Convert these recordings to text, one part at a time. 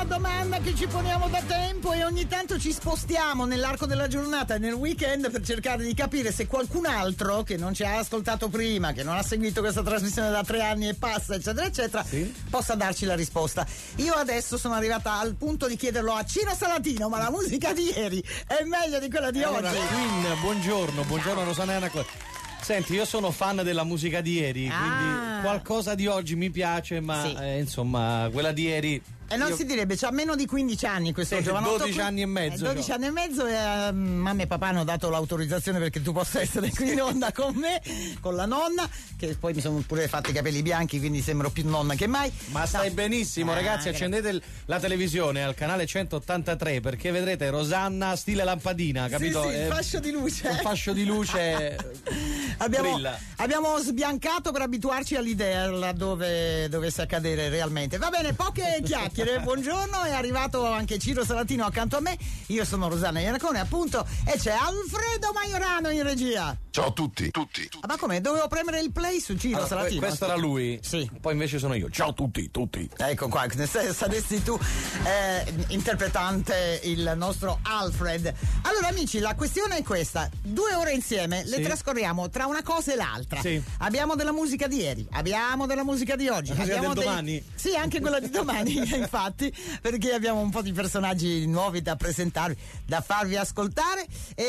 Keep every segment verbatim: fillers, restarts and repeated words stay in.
domanda che ci poniamo da tempo e ogni tanto ci spostiamo nell'arco della giornata e nel weekend per cercare di capire se qualcun altro che non ci ha ascoltato prima, che non ha seguito questa trasmissione da tre anni e passa, eccetera, eccetera, sì, possa darci la risposta. Io adesso sono arrivata al punto di chiederlo a Ciro Salatino, ma la musica di ieri è meglio di quella di allora, oggi? Queen, buongiorno, buongiorno Rosanna. Senti, io sono fan della musica di ieri, ah. quindi qualcosa di oggi mi piace, ma sì. eh, insomma, quella di ieri. E non io... si direbbe, c'ha meno di quindici anni questo sì, giovanotto. dodici anni e mezzo. Eh, dodici cioè. anni e mezzo e uh, mamma e papà hanno dato l'autorizzazione perché tu possa essere qui in onda con me, con la nonna, che poi mi sono pure fatti i capelli bianchi, quindi sembro più nonna che mai. Ma stai no. benissimo, ah, ragazzi, grazie. Accendete la televisione al canale centottantatré perché vedrete Rosanna stile lampadina, capito? Sì, sì, il fascio di luce. Il fascio di luce abbiamo, abbiamo sbiancato per abituarci all'idea laddove dovesse accadere realmente. Va bene, poche chiacchiere, buongiorno. È arrivato anche Ciro Salatino accanto a me. Io sono Rosanna Iannacone, appunto, e c'è Alfredo Maiorano in regia. Ciao a tutti, tutti, tutti. Ah, ma come? Dovevo premere il play su Ciro allora, Salatino? Questo era lui, sì. Poi invece sono io. Ciao a tutti, tutti. Ecco qua, se saresti tu eh, interpretante il nostro Alfred. Allora amici, la questione è questa: due ore insieme le sì. trascorriamo tra una cosa e l'altra. Sì. Abbiamo della musica di ieri, abbiamo della musica di oggi, la abbiamo del dei... domani. Sì, anche quella di domani, infatti, perché abbiamo un po' di personaggi nuovi da presentarvi, da farvi ascoltare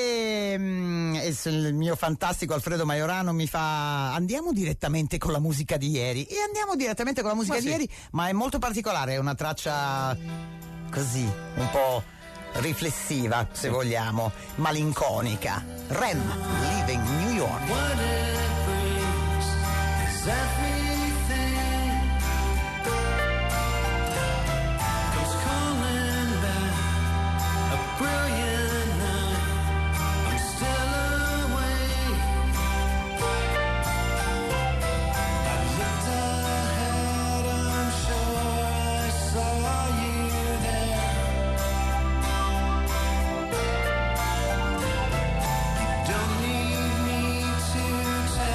e, e il mio fantastico Alfredo Maiorano mi fa andiamo direttamente con la musica di ieri e andiamo direttamente con la musica ma di sì. ieri, ma è molto particolare, è una traccia così un po' riflessiva, se vogliamo, malinconica. Rem, Living New York. Don't need me to tell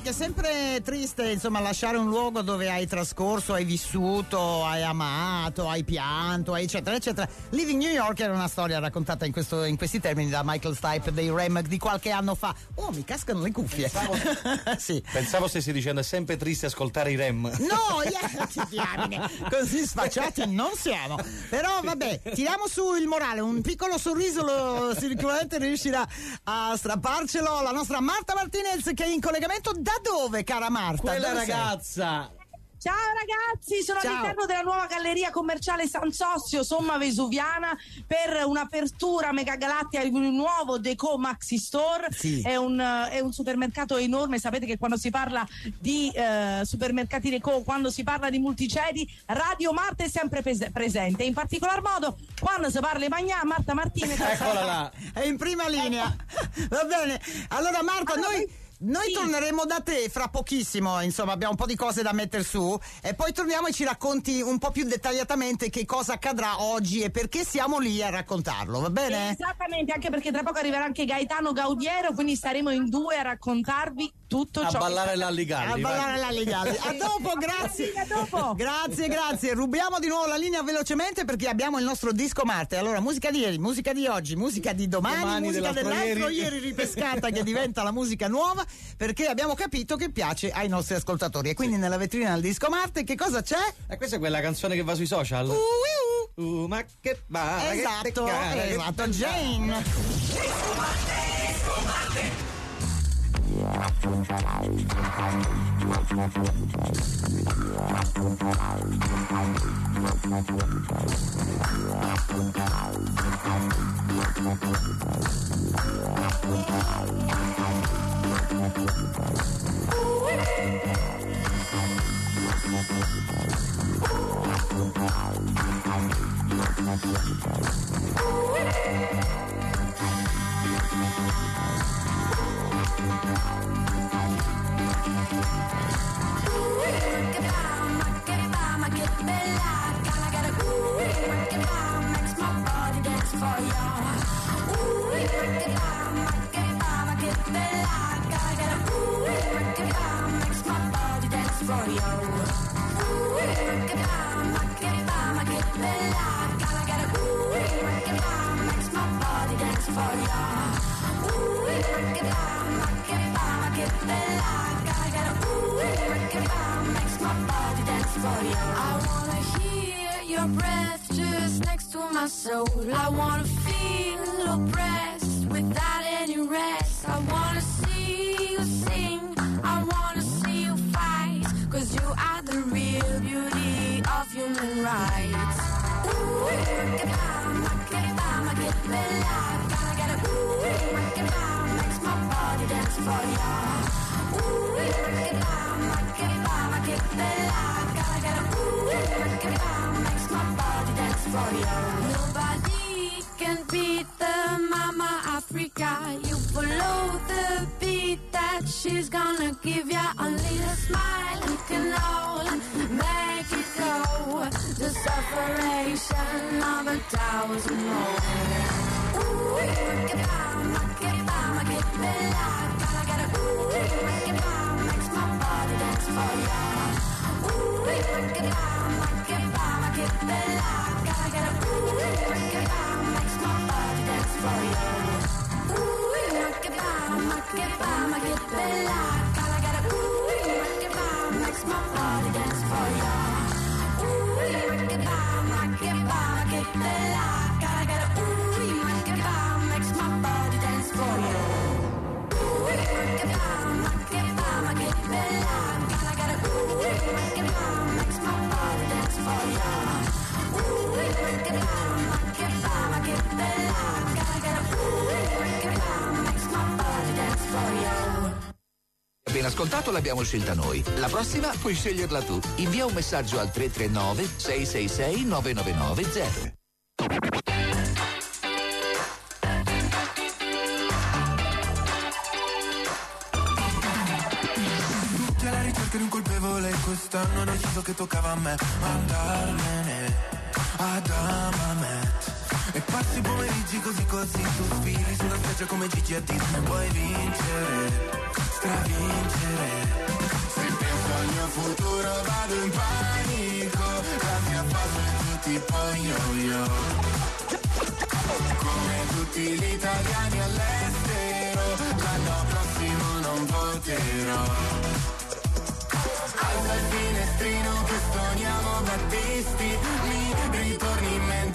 York è sempre triste, insomma, lasciare un luogo dove hai trascorso, hai vissuto, hai amato, hai pianto, eccetera, eccetera. Living New York era una storia raccontata in, questo, in questi termini da Michael Stipe dei Rem di qualche anno fa. Oh, mi cascano le cuffie. Pensavo, sì. Pensavo stessi dicendo è sempre triste ascoltare i Rem. No, yeah, che diamine, così sfacciati non siamo. Però vabbè, tiriamo su il morale, un piccolo sorriso lo, sicuramente riuscirà a strapparcelo la nostra Marta Martinez, che è in collegamento da dove, cara Marta? Quella dove ragazza sei? Ciao ragazzi, sono Ciao. all'interno della nuova galleria commerciale San Sossio, Somma Vesuviana, per un'apertura megagalattica di un nuovo Deco Maxi Store. Sì. È un, è un supermercato enorme, sapete che quando si parla di eh, supermercati Deco, quando si parla di multicedi, Radio Marta è sempre pes- presente, in particolar modo quando si parla di Magnà, Marta Martinez. eccola là. È in prima linea. Va bene. Allora Marta, Allora, noi Noi sì. torneremo da te fra pochissimo, insomma abbiamo un po' di cose da mettere su e poi torniamo e ci racconti un po' più dettagliatamente che cosa accadrà oggi e perché siamo lì a raccontarlo, va bene? Esattamente, anche perché tra poco arriverà anche Gaetano Gaudiero, quindi staremo in due a raccontarvi tutto A ciò ballare che sta... l'alligalli. A ballare l'alligalli. A dopo, grazie. A dopo. Grazie, grazie. Rubiamo di nuovo la linea velocemente perché abbiamo il nostro disco Marte. Allora, musica di ieri, musica di oggi, musica di domani, Domani, musica dell'altro dell'altro ieri. ieri ripescata che diventa la musica nuova perché abbiamo capito che piace ai nostri ascoltatori. E quindi nella vetrina del disco Marte che cosa c'è? E questa è quella canzone che va sui social. Uh, uh, Uh, ma che va, esatto, che cara, esatto, che... Jane. soul. I wanna feel oppressed without any rest. I wanna see you sing, I wanna see you fight, 'cause you are the real beauty of human rights. Ooh, rock it down, rock it down, rock it bella. Gotta get a ooh, rock it down, makes my body dance for ya. Ooh, rock it down, rock it down, rock it bella. Gotta get a ooh, rock it down, makes my body dance for ya. Nobody can beat the Mama Africa. You follow the beat that she's gonna give ya. Only a smile you can all make it go. The separation of a thousand more. Ooh, rock it down, rock it down, rock it bella. Gotta get a ooh, rock it down, makes my body dance for ya. Ooh, rock it down, rock it down, rock it bella. Gotta get a ooh, rock it down, makes my body dance for ya. Ooh, rock it down, rock it down, rock it bella. Gotta get a ooh, rock it down, makes my body dance for ya. Ooh, rock it down, rock it down, rock it bella. Gotta get a ooh, rock it down, makes my body dance for ya. Ooh, rock it down, rock it down, rock it bella. Gotta get a ooh, rock it down, makes my body dance for ya. Ooh, rock it down, rock it down, rock it bella. Gotta get a ooh, rock it down, makes my body dance for ya. Appena ascoltato l'abbiamo scelta noi. La prossima puoi sceglierla tu. Invia un messaggio al tre tre nove sei sei sei nove nove nove zero. Tutti alla ricerca di un colpevole, quest'anno ho deciso che toccava a me andarmene ad Amamet. E passi i pomeriggi così così, tu sfili sulla spiaggia come Gigi a Disney, puoi vincere. stravincere. Se penso al mio futuro vado in panico, la mia faccia è giù tipo yo-yo. Come tutti gli italiani all'estero, l'anno prossimo non voterò. Alza il finestrino che stoniamo Battisti, mi ritorni in mente.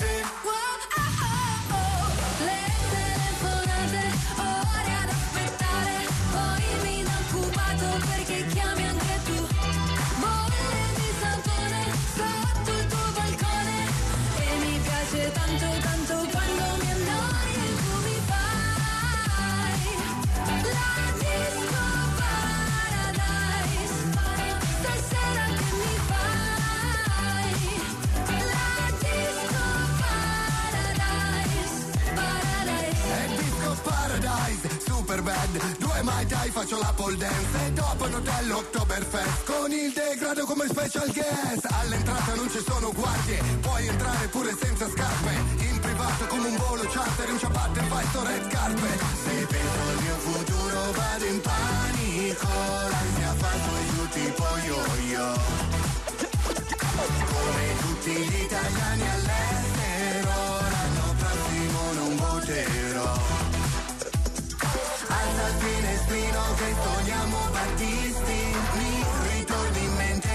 Le telefonate, ore ad aspettare, poi mi dà occupato perché chiami anche tu. Bolle di sapone sotto il tuo balcone e mi piace tanto tanto quando mi annoi e tu mi fai la disco paradise. Stasera che mi fai la disco paradise, paradise. È disco paradise, super bad, due mai dai faccio la pole dance e dopo un hotel Oktoberfest con il degrado come special guest. All'entrata non ci sono guardie, puoi entrare pure senza scarpe, in privato come un volo charter, in ciabatte fai sto red carpet. Se penso al mio futuro vado in panico, l'ansia fatto e giù tipo yo-yo. Come tutti gli italiani all'estero, l'anno prossimo non voterò. Alza il finestrino che sogniamo Battisti, mi ritorni in mente.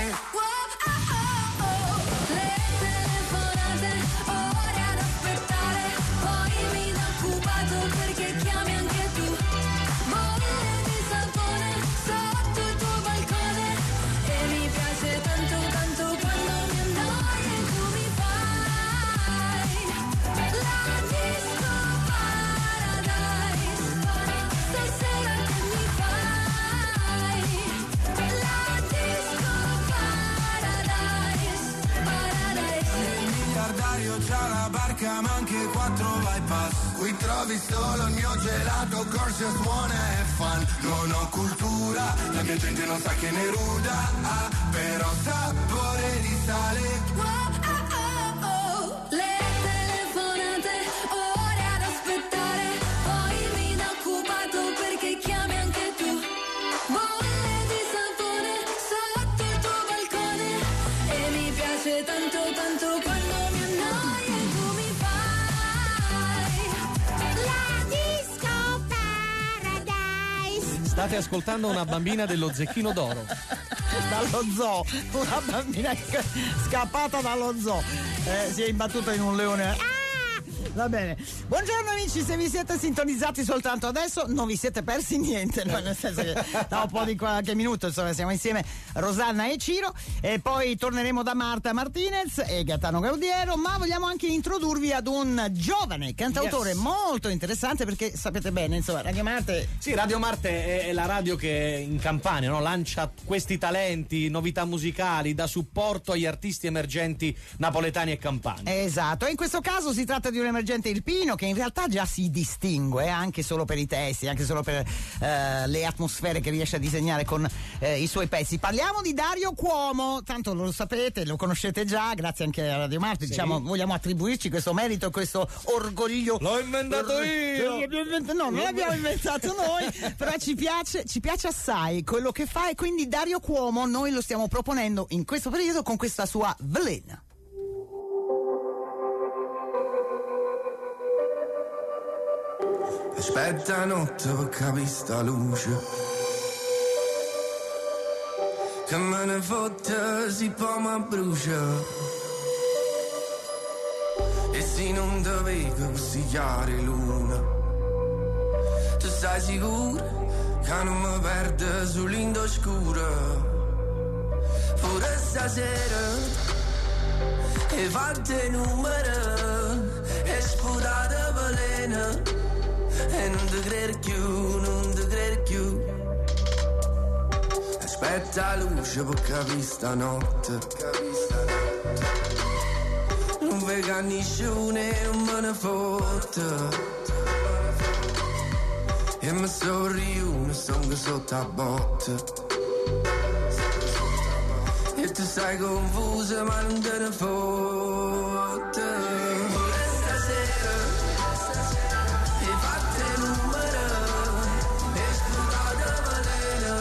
Le telefonate, ore ad aspettare, poi mi dà occupato perché chiami anche tu. Bolle di sapone sotto il tuo balcone e mi piace tanto tanto quando mi annoi e tu mi fai la disco paradise. Stasera che mi fai la disco paradise, paradise. Il miliardario c'ha la barca ma anche quattro bypass. Qui trovi solo il mio gelato, corsi suona e fan. Non ho cultura, la mia gente non sa che ne ruda, ah, però sapore di sale. Le telefonate, ore ad aspettare, poi mi dà occupato perché chiami anche tu. Bolle di sapone sotto il tuo balcone e mi piace tanto tanto quando mi annoi e tu mi fai la disco paradise. State ascoltando una bambina dello Zecchino d'Oro. Dallo zoo, una bambina scappata dallo zoo, eh, si è imbattuta in un leone. Ah! Va bene, buongiorno amici, se vi siete sintonizzati soltanto adesso non vi siete persi niente, no? Nel senso che da un po' di qualche minuto insomma siamo insieme Rosanna e Ciro e poi torneremo da Marta Martinez e Gaetano Gaudiero, ma vogliamo anche introdurvi ad un giovane cantautore yes. molto interessante perché sapete bene insomma Radio Marte. Sì, Radio Marte è la radio che in Campania, no? Lancia questi talenti, novità musicali, dà supporto agli artisti emergenti napoletani e campani. Esatto, e in questo caso si tratta di un emergente irpino che in realtà già si distingue eh, anche solo per i testi, anche solo per eh, le atmosfere che riesce a disegnare con eh, i suoi pezzi. Parliamo di Dario Cuomo, tanto lo sapete, lo conoscete già, grazie anche a Radio Marte, sì. Diciamo, vogliamo attribuirci questo merito, questo orgoglio. L'ho inventato io! No, non l'abbiamo inventato noi, però ci piace, ci piace assai quello che fa e quindi Dario Cuomo noi lo stiamo proponendo in questo periodo con questa sua Velena. Aspetta notte per capire sta luce, che me ne fotte si poi mi brucia. E se non te vedo così chiare luna, tu stai sicuro che non mi perde sull'indo scuro. Pure stasera e fatte numero e sputate velena. E non ti credo più, non ti credo più. Aspetta la luce per capire stanotte, non vedo nessuno e non me ne fotte. E mi sorriuno, sono sotto a botte. E tu sei confusa ma non te ne fotte. Stasera e fatte numero e sputate velena.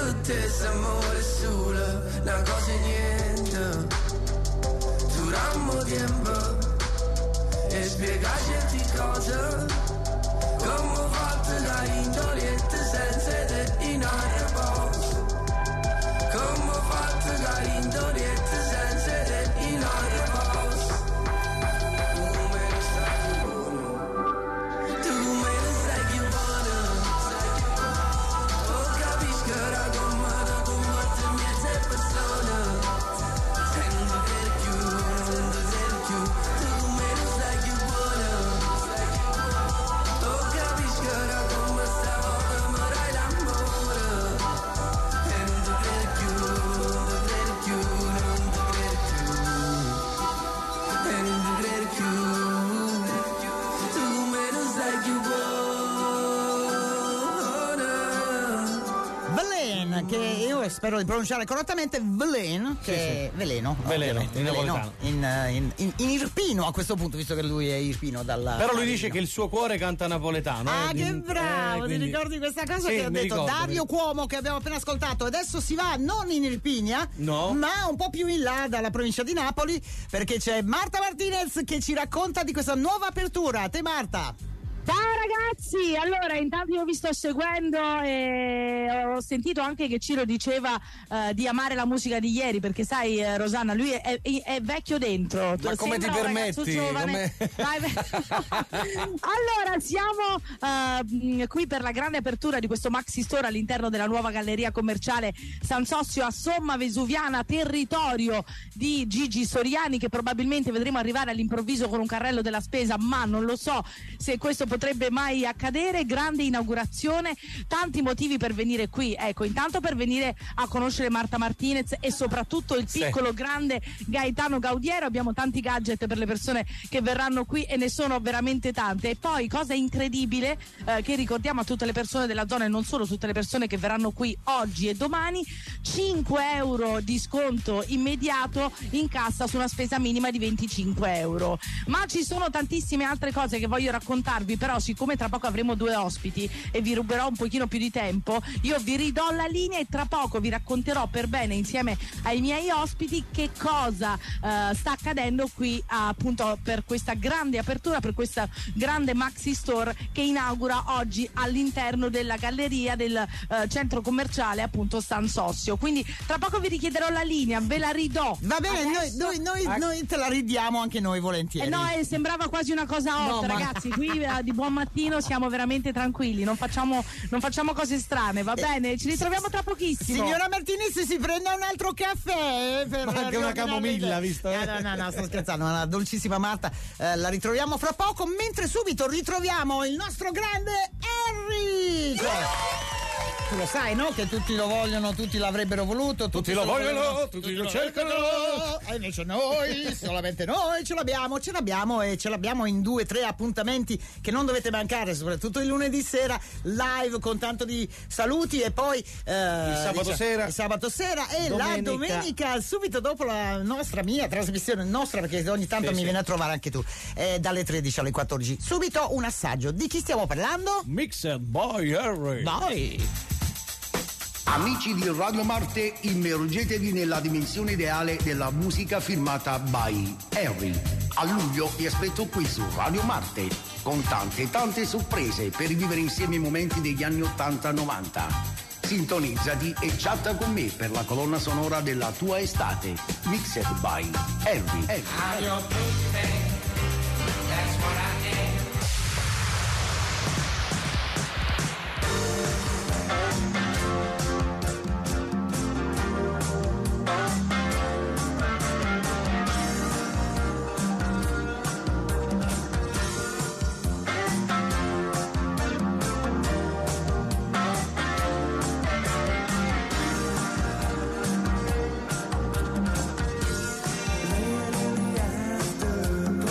bruttezza, amore solo, una cosa e niente. Durammo tempo e spiega certe cose, come ho fatto da indolente senza te in aria posto. Come ho fatto da indolente senza te in aria posto. Tu me lo sai più buono, tu me lo sai più buono. Oh, capisco ora come da combattere mezze persone. Se non ti credi più, non ti credi più, tu me lo sai più buono. Oh, capisco ora come stavolta mi dai l'amore. E non ti credi più, non ti credi più, non ti credi più. E non ti credi più, tu me lo sai più buono. Velen, che io spero di pronunciare correttamente, Velen, che è veleno. Veleno, ovviamente, in veleno, napoletano. in, in, in, in irpino a questo punto, visto che lui è irpino dalla. Però lui dice che il suo cuore canta napoletano. Ah, eh, che eh, bravo! quindi- Ti ricordi questa cosa Sì, che ho mi detto? ricordo, Dario mi- Cuomo, che abbiamo appena ascoltato, adesso si va non in Irpinia, No. ma un po' più in là dalla provincia di Napoli, perché c'è Marta Martinez che ci racconta di questa nuova apertura. A te, Marta! Ciao ragazzi, allora intanto io vi sto seguendo e ho sentito anche che Ciro diceva eh, di amare la musica di ieri, perché sai eh, Rosanna, lui è, è- è vecchio dentro. Ma come Sembra ti un ragazzo permetti? giovane. Come- Vai, vai. Allora siamo eh, qui per la grande apertura di questo Maxi Store all'interno della nuova galleria commerciale San Sossio a Somma Vesuviana, territorio di Gigi Soriani, che probabilmente vedremo arrivare all'improvviso con un carrello della spesa, ma non lo so se questo potrebbe mai accadere. Grande inaugurazione, tanti motivi per venire qui, ecco, intanto per venire a conoscere Marta Martinez e soprattutto il Sì. piccolo grande Gaetano Gaudiero. Abbiamo tanti gadget per le persone che verranno qui e ne sono veramente tante. E poi cosa incredibile eh, che ricordiamo a tutte le persone della zona e non solo, tutte le persone che verranno qui oggi e domani, cinque euro di sconto immediato in cassa su una spesa minima di venticinque euro. Ma ci sono tantissime altre cose che voglio raccontarvi, però siccome tra poco avremo due ospiti e vi ruberò un pochino più di tempo, io vi ridò la linea e tra poco vi racconterò per bene insieme ai miei ospiti che cosa eh, sta accadendo qui appunto per questa grande apertura, per questa grande Maxi Store che inaugura oggi all'interno della galleria del eh, centro commerciale appunto San Sossio. Quindi tra poco vi richiederò la linea, ve la ridò. Va bene, noi, Adesso- noi, noi, noi te la ridiamo anche noi volentieri. Eh no, eh, sembrava quasi una cosa hot, No, ma- ragazzi. Qui eh, di buon mattino siamo veramente tranquilli, non facciamo, non facciamo cose strane, va bene? Ci ritroviamo tra pochissimo. Signora Martinez, si prenda un altro caffè per Ma anche una riordinare- camomilla, visto? Eh, no, no, no, sto scherzando, la dolcissima Marta eh, la ritroviamo fra poco, mentre subito ritroviamo il nostro grande Harry. Tu lo sai, no? Che tutti lo vogliono, tutti l'avrebbero voluto, tutti, Tutti lo se vogliono, tutti lo cercano. E invece noi, solamente noi ce l'abbiamo, ce l'abbiamo e ce l'abbiamo in due, tre appuntamenti che non dovete mancare, soprattutto il lunedì sera live con tanto di saluti e poi eh, Il sabato sera. il sabato sera e la Domenica. domenica subito dopo la nostra mia trasmissione nostra, perché ogni tanto Sì, mi sì. viene a trovare anche tu, eh, dalle tredici alle quattordici. Subito un assaggio. Di chi stiamo parlando? Mixed by Harry. Vai! Amici di Radio Marte, immergetevi nella dimensione ideale della musica firmata by Harry. A luglio vi aspetto qui su Radio Marte, con tante tante sorprese per rivivere insieme i momenti degli anni ottanta novanta. Sintonizzati e chatta con me per la colonna sonora della tua estate. Mixed by Harry. Harry. After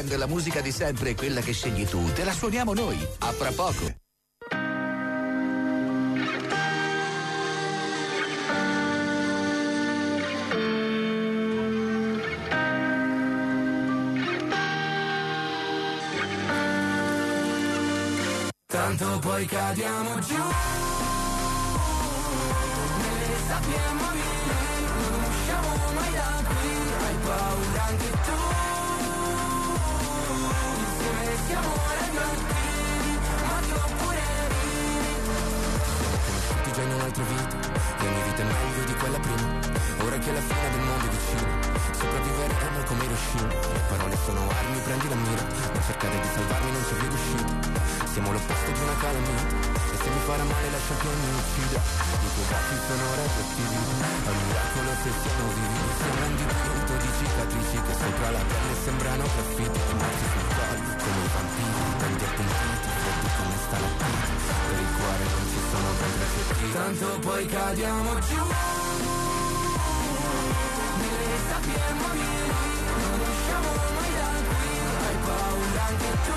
weekend la musica di sempre è quella che scegli tu, te la suoniamo noi. A fra poco. Tanto poi cadiamo giù nelle sabbie mobili, non usciamo mai da qui, hai paura anche tu, insieme siamo radioattivi, ma tu pure vivi. Conosciuti già in un altro vita, e ogni vita è meglio di quella prima, ora che la fine del mondo è vicina, sopravviveremo come Hiroshima, le parole sono armi, prendi la mira, non cercate di salvarmi, non c'è via d'uscita. Siamo l'opposto di una calamita, e se mi farà male lascia che mi uccida. I tuoi baci sono radioattivi, è un miracolo se siamo vivi. Siamo un dipinto di cicatrici che sopra la pelle sembrano graffiti, morti sul collo come i vampiri, tanti appuntiti, freddi come stalattiti. Per il cuore non ci sono contraccettivi. Tanto poi cadiamo giù nelle sabbie mobili, non usciamo mai da qui, hai paura anche tu.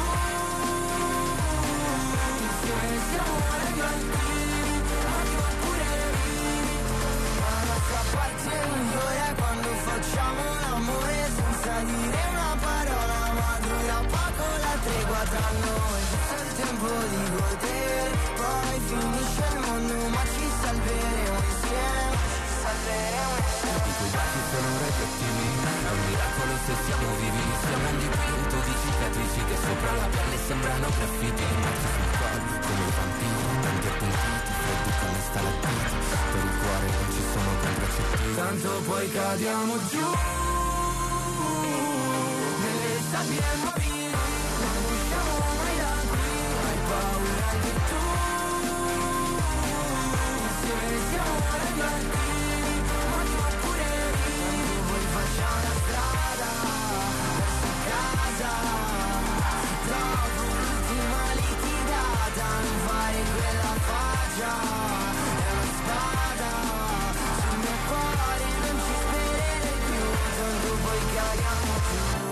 Siamo radioattivi, ma tu pure vivi. La nostra parte migliore è quando facciamo l'amore senza dire una parola, ma dura poco la tregua tra noi. C'è il tempo di godere, poi finisce il mondo, ma ci salveremo insieme, ci salveremo insieme. I tuoi baci sono radioattivi, è un miracolo se siamo vivi. Siamo un dipinto di cicatrici che sopra la pelle sembrano graffiti, morti sul collo come i vampiri, tanti appuntiti, freddi come stalattiti. Per il cuore non ci sono contraccettivi. Tanto poi cadiamo giù nelle sabbie mobili, non usciamo mai da qui, hai paura anche tu. Insieme siamo radioattivi, ma tu pure vivi. Poi facciamo la strada verso casa, dopo l'ultima litigata, non fare quella faccia, è una spada sul mio cuore, non ci sperare più, tanto poi cadiamo giù.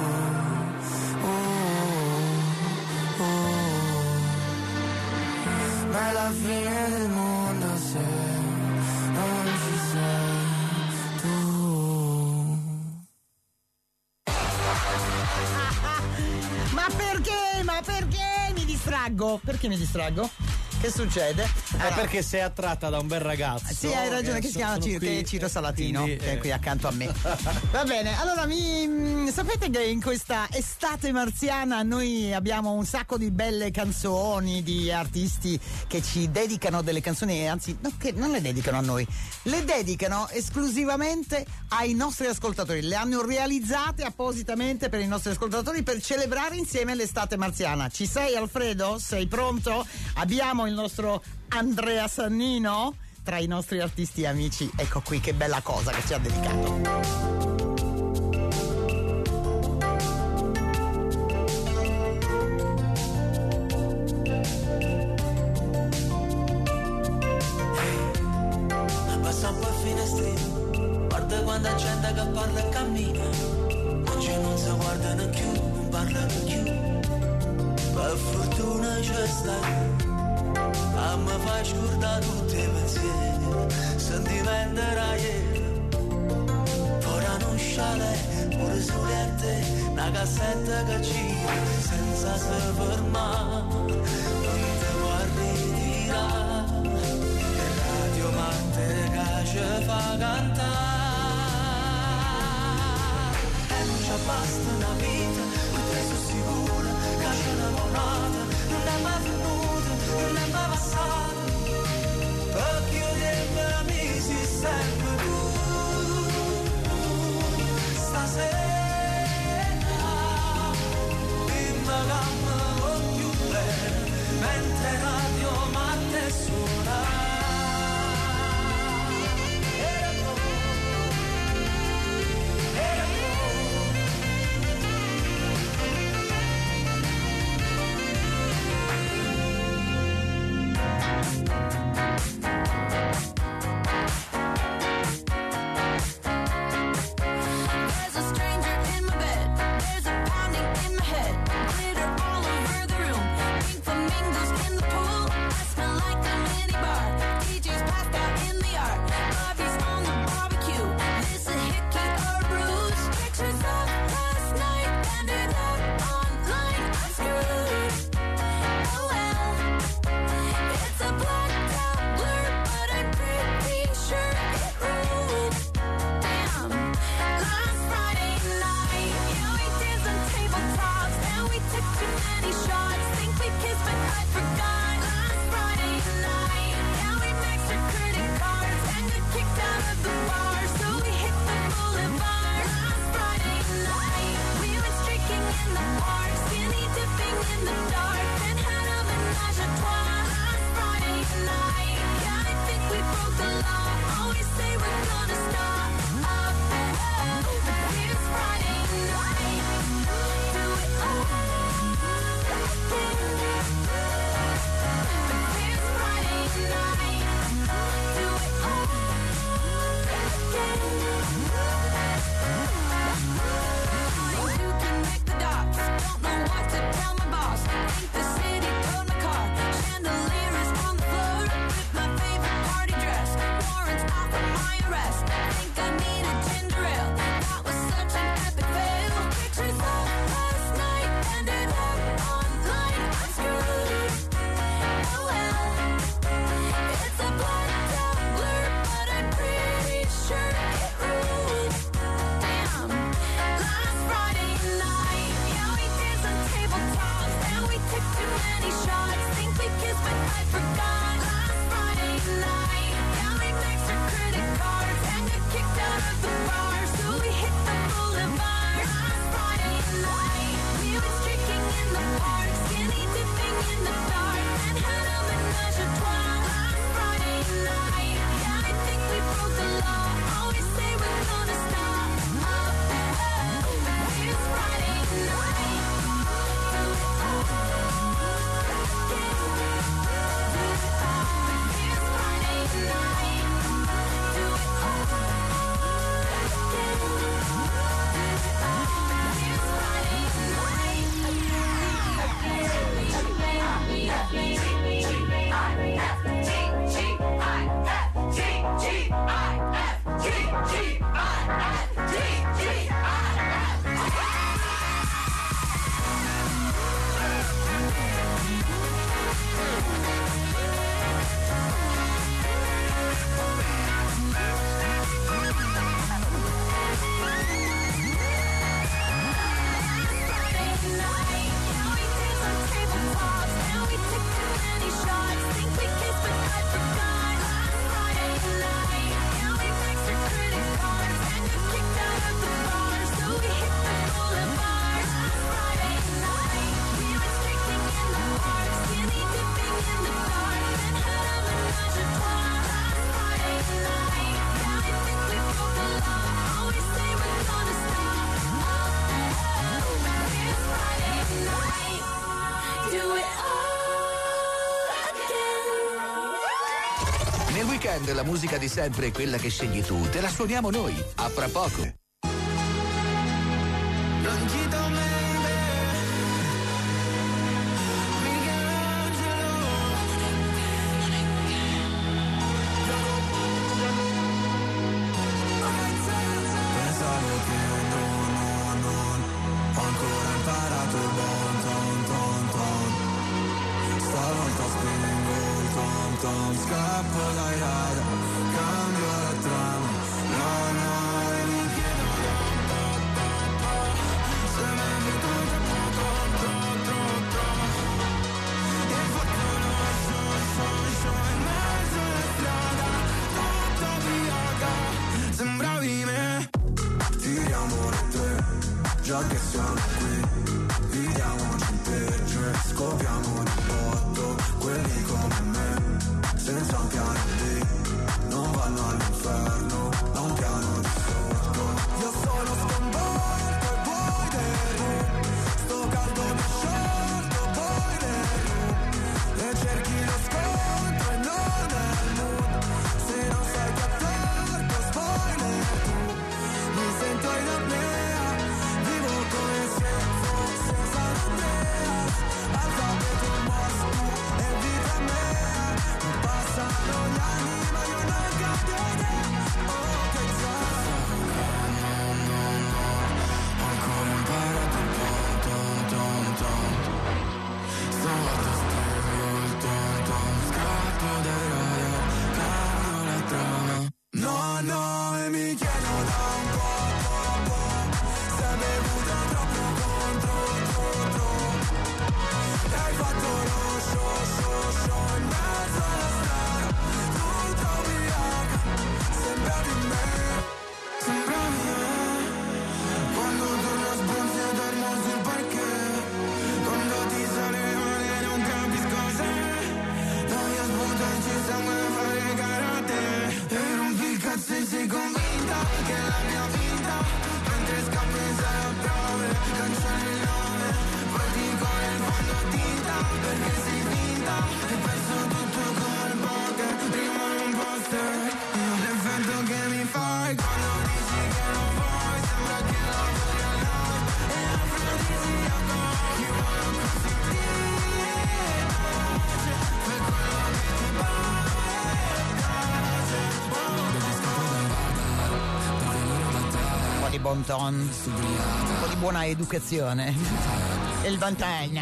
Oh, oh. Ma è la fine del mondo se non ci sei tu. Ma perché? Ma perché mi distraggo? Perché mi distraggo? Che succede? È perché sei attratta da un bel ragazzo. Sì, hai ragione, che si chiama Ciro, che è Ciro Salatino, quindi, che è qui accanto a me. Va bene, allora mi mh, sapete che in questa estate marziana noi abbiamo un sacco di belle canzoni di artisti che ci dedicano delle canzoni, anzi no, che non le dedicano a noi, le dedicano esclusivamente ai nostri ascoltatori, le hanno realizzate appositamente per i nostri ascoltatori per celebrare insieme l'estate marziana. Ci sei, Alfredo? Sei pronto? Abbiamo il nostro Andrea Sannino tra i nostri artisti e amici. Ecco qui che bella cosa che ci ha dedicato. Passa un po' il finestrino, guarda quanta gente che parla e cammina, oggi non si guardano più, non parlano più, per fortuna c'è sta. A me fai scordare tutti i pensieri, sentimenti da ieri. Ora non sciale, pure solette, una cassetta che gira senza se fermare. Non ti puoi ritirare, e Radio Marte che ci fa cantare. E non ci basta una vita, perché sono sicura che c'è una monata, non è mai venuta, non è mai passata, perché io devo amici sempre tu. Stasera dimmi che mi vuoi più bene, mentre Radio Marte suona. Era tu, era tu, Nel weekend la musica di sempre è quella che scegli tu, te la suoniamo noi. A fra poco. Scappo dai radar, cambio la trama, no, no, e mi chiedo se mi è venuto troppo, troppo, troppo, e fatto lo show, show, show in mezzo alla strada, tutta ubriaca, sembravi me. Tiriamo le tre, già che siamo qui, vediamoci in peggio e scopriamo di botto, quelli come me. Senza un piano B, non vanno all'inferno, ma un piano di sotto. Io sono sconvolto e vuoi del room, sto caldo mi sciolto, poi del room, e cerchi lo scontro e non nel mood. Se non sai che attorno, spoiler tu, mi sento in apnea, vivo come se fosse San Andreas, al tappeto Mosca e vita mea. Passano gli anni ma io non cambio idea. Oh che già no, no, no, ancora imparato il tom tom tom tom. Stavolta scrivo il tom tom, scappo dai radio, cambio la trama. No, no, e mi chiedo da un po', po', po', se hai bevuto troppo contro, troppo, troppo. E hai fatto lo show, show, show in mezzo alla strada, tutta ubriaca, sembravi me, sembravi me. Quando torno a sbronzo e dormo sul parquet, quando ti sale le mani e non capisco se voglio sputarci il sangue e fare karate. E rompi il cazzo e sei convinta che è la mia vita, mentre scappi sei a prove, cancelli il nome, poi dico nel fondo tinta, perché sei finta, e penso tutto come il poker, rimane un poster, l'effetto che mi fai quando dici che non vuoi, sembra che la voglia noi, e afrodisiaco, io voglio così per quello che ti Un po' di bon ton, un po' di buona educazione. Il Vantagna.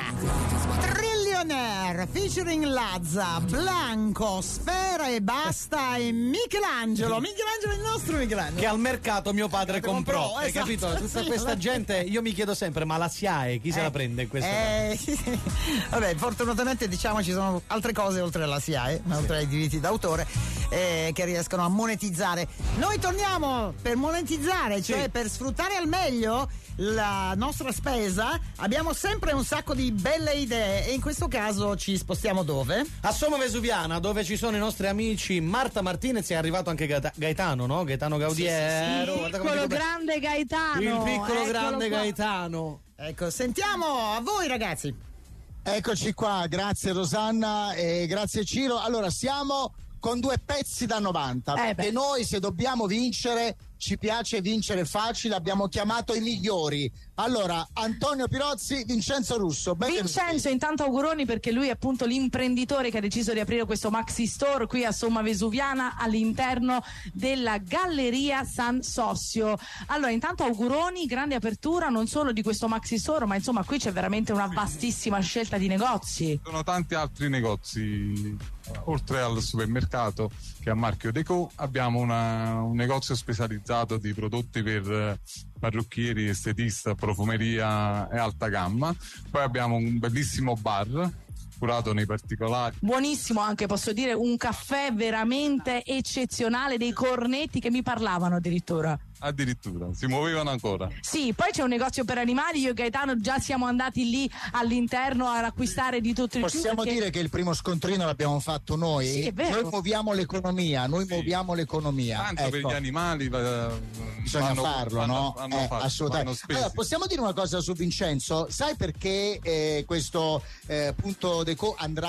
Trillionaire featuring Lazza, Blanco, Sfera e Basta e Michelangelo. Michelangelo è il nostro Michelangelo. Che al mercato mio padre comprò, comprò, hai esatto, capito? Tutta sì, questa la- gente, io mi chiedo sempre, ma la S I A E chi se Eh, la prende in questo eh, vabbè, fortunatamente diciamo ci sono altre cose oltre alla S I A E, oltre ai diritti d'autore, eh, che riescono a monetizzare. Noi torniamo per monetizzare, cioè Sì. per sfruttare al meglio la nostra spesa. Abbiamo sempre un sacco di belle idee e in questo caso ci spostiamo dove? A Somma Vesuviana, dove ci sono i nostri amici Marta Martinez, è arrivato anche Gaeta- Gaetano, no? Gaetano Gaudiero. Il Guarda come piccolo dico- grande Gaetano. Il piccolo eccolo grande qua. Gaetano. Ecco, sentiamo a voi ragazzi. Eccoci qua, grazie Rosanna e grazie Ciro. Allora, siamo con due pezzi da novanta, Eh perché beh. noi se dobbiamo vincere, ci piace vincere facile, abbiamo chiamato i migliori. Allora, Antonio Pirozzi, Vincenzo Russo. benvenuti. Vincenzo, intanto auguroni perché lui è appunto l'imprenditore che ha deciso di aprire questo maxi store qui a Somma Vesuviana all'interno della Galleria San Sossio. Allora, intanto auguroni, grande apertura non solo di questo maxi store, ma insomma qui c'è veramente una vastissima scelta di negozi. Sono tanti altri negozi, oltre al supermercato che è a marchio Deco, abbiamo una, un negozio specializzato di prodotti per eh, parrucchieri, estetista, profumeria e alta gamma. Poi abbiamo un bellissimo bar curato nei particolari. Buonissimo anche, posso dire, un caffè veramente eccezionale, dei cornetti che mi parlavano addirittura. Addirittura, si muovevano ancora. Sì, poi c'è un negozio per animali, io e Gaetano già siamo andati lì all'interno ad acquistare di tutto il più. Possiamo perché- dire che il primo scontrino l'abbiamo fatto noi? Sì, è vero. Noi muoviamo l'economia, noi Sì. muoviamo l'economia. Tanto per Ecco. gli animali eh, Bisogna vanno- farlo, vanno- no? vanno Eh, fatti, assolutamente. vanno spesi. Allora, possiamo dire una cosa su Vincenzo? Sai perché eh, questo eh, punto Deco andrà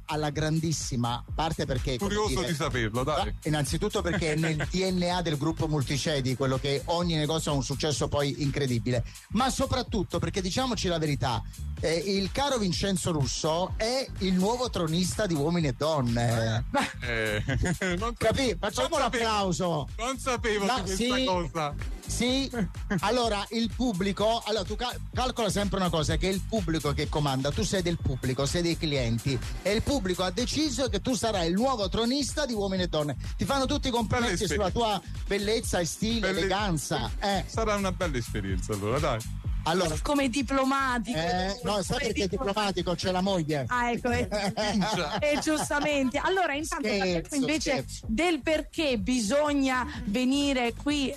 alla grandissima parte, perché curioso dire, di saperlo, dai. Innanzitutto perché è nel D N A del gruppo Multicedi, quello che ogni negozio ha un successo poi incredibile, ma soprattutto perché, diciamoci la verità, eh, il caro Vincenzo Russo è il nuovo tronista di Uomini e Donne. Eh, non Capì? Facciamo non l'applauso. Sapevo, non sapevo La- di questa sì. cosa. Sì, allora il pubblico, allora tu cal- calcola sempre una cosa, che è il pubblico che comanda, tu sei del pubblico, sei dei clienti e il pubblico ha deciso che tu sarai il nuovo tronista di Uomini e Donne. Ti fanno tutti i complimenti Bella sulla tua bellezza e stile, Belle- eleganza. Eh. Sarà una bella esperienza, allora, dai. Allora, Come diplomatico. eh, no, sai perché è diplomatico? C'è la moglie. Ah, ecco, e, e giustamente. Allora, intanto parliamo Scherzo, invece scherzo. del perché bisogna venire qui eh,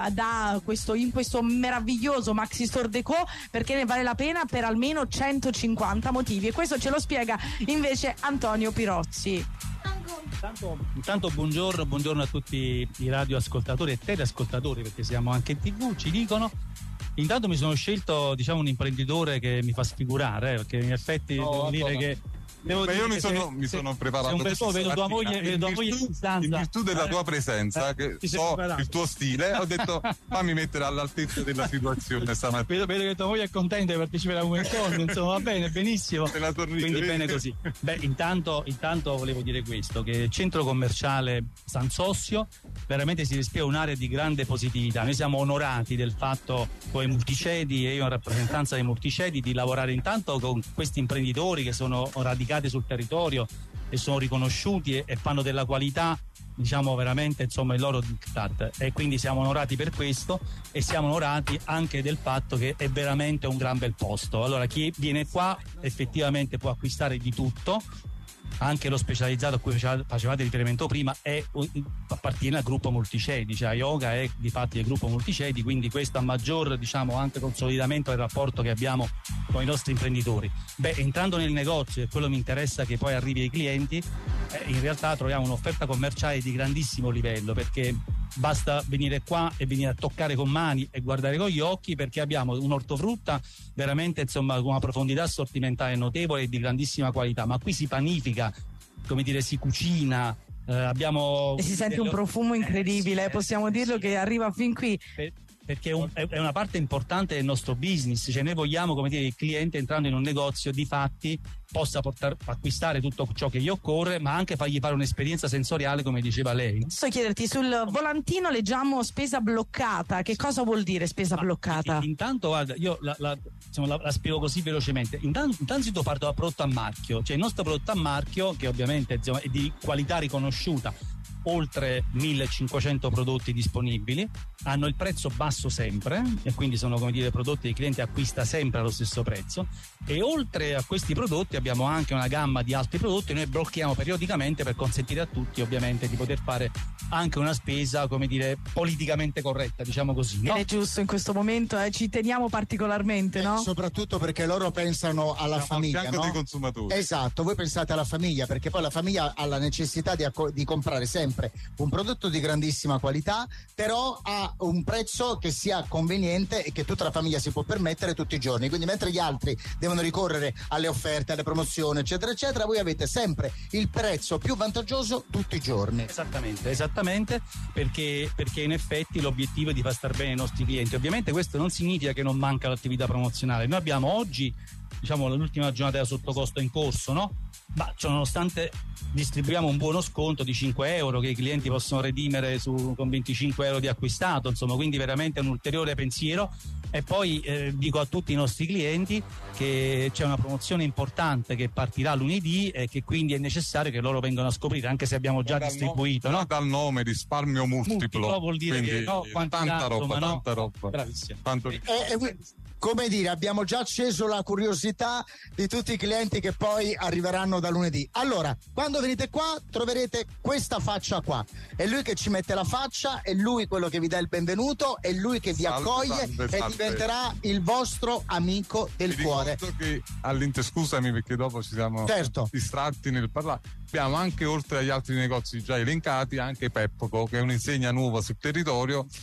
da questo, in questo meraviglioso Maxi Store Deco, perché ne vale la pena per almeno centocinquanta motivi, e questo ce lo spiega invece Antonio Pirozzi. Intanto, intanto buongiorno, buongiorno a tutti i radioascoltatori e teleascoltatori, perché siamo anche in tivù, ci dicono. Intanto mi sono scelto, diciamo, un imprenditore che mi fa sfigurare, eh, perché in effetti No, devo dire no. che devo Beh, dire io mi che sono, se- mi se- sono preparato se un bel po' questa vedo tua mattina. moglie, vedo tua in moglie virtù, in stanza. in virtù della Eh, tua presenza, eh, che ti sei so preparato. il tuo stile, ho detto fammi mettere all'altezza della situazione stamattina. Vedo, vedo che tua moglie è contenta di partecipare a un incontro, insomma, va bene, benissimo. Te la sorride, Quindi vedi? bene così. Beh, intanto, intanto volevo dire questo, che il centro commerciale San Sossio veramente si respira un'area di grande positività. Noi siamo onorati del fatto, come Multicedi e io in rappresentanza dei Multicedi, di lavorare intanto con questi imprenditori che sono radicati sul territorio e sono riconosciuti e, e fanno della qualità, diciamo, veramente, insomma, il loro diktat, e quindi siamo onorati per questo, e siamo onorati anche del fatto che è veramente un gran bel posto. Allora, chi viene qua effettivamente può acquistare di tutto, anche lo specializzato a cui facevate riferimento prima è, appartiene al gruppo Multicedi, cioè Yoga è di fatti del gruppo Multicedi, quindi questo a maggior, diciamo, anche consolidamento del rapporto che abbiamo con i nostri imprenditori. Beh, entrando nel negozio, e quello mi interessa che poi arrivi ai clienti, eh, in realtà troviamo un'offerta commerciale di grandissimo livello, perché basta venire qua e venire a toccare con mani e guardare con gli occhi, perché abbiamo un ortofrutta veramente, insomma, con una profondità assortimentale notevole e di grandissima qualità, ma qui si panifica, come dire, si cucina, eh, abbiamo E si sente un delle- profumo incredibile, eh, possiamo sì, dirlo, sì. che arriva fin qui. Per- perché è, un- è- è una parte importante del nostro business, cioè noi vogliamo, come dire, il cliente entrando in un negozio di fatti possa portare, acquistare tutto ciò che gli occorre, ma anche fargli fare un'esperienza sensoriale, come diceva lei. Posso chiederti, sul volantino leggiamo spesa bloccata, che cosa vuol dire spesa Ma bloccata? in- Intanto, guarda, io la, la, insomma, la- la spiego così velocemente. Intanto, innanzitutto parto dal prodotto a marchio, cioè il nostro prodotto a marchio, che ovviamente, insomma, è di qualità riconosciuta, oltre millecinquecento prodotti disponibili, hanno il prezzo basso sempre, e quindi sono, come dire, prodotti che il cliente acquista sempre allo stesso prezzo, e oltre a questi prodotti abbiamo anche una gamma di altri prodotti. Noi blocchiamo periodicamente per consentire a tutti, ovviamente, di poter fare anche una spesa, come dire, politicamente corretta, diciamo così, no? Ed è giusto in questo momento, eh, ci teniamo particolarmente, no? Eh, soprattutto perché loro pensano alla Siamo famiglia, al fianco no? dei consumatori. Esatto, voi pensate alla famiglia, perché poi la famiglia ha la necessità di, acco- di comprare sempre un prodotto di grandissima qualità, però a un prezzo che sia conveniente e che tutta la famiglia si può permettere tutti i giorni. Quindi mentre gli altri devono ricorrere alle offerte, alle promozioni, eccetera eccetera, voi avete sempre il prezzo più vantaggioso tutti i giorni. Esattamente, esattamente, perché, perché in effetti l'obiettivo è di far star bene i nostri clienti. Ovviamente questo non significa che non manca l'attività promozionale. Noi abbiamo oggi, diciamo, l'ultima giornata da sottocosto in corso, no? Ma cioè, nonostante distribuiamo un buono sconto di cinque euro che i clienti possono redimere su, con venticinque euro di acquistato, insomma, quindi veramente un ulteriore pensiero. E poi eh, dico a tutti i nostri clienti che c'è una promozione importante che partirà lunedì e che quindi è necessario che loro vengano a scoprire, anche se abbiamo già Dal distribuito, no- no? Dal nome risparmio multiplo, Multiplo vuol dire quindi che, no, quantità, tanta roba, insomma, no? tanta roba. Bravissimo. Tanto- E, e- come dire, abbiamo già acceso la curiosità di tutti i clienti che poi arriveranno da lunedì. Allora, quando venite qua troverete questa faccia qua. È lui che ci mette la faccia, è lui quello che vi dà il benvenuto, è lui che vi Salve, accoglie salve, e salve. diventerà il vostro amico del Vi cuore. ricordo che all'inter, scusami perché dopo ci siamo Certo. distratti nel parlare. Abbiamo anche, oltre agli altri negozi già elencati, anche Pepco, che è un'insegna nuova sul territorio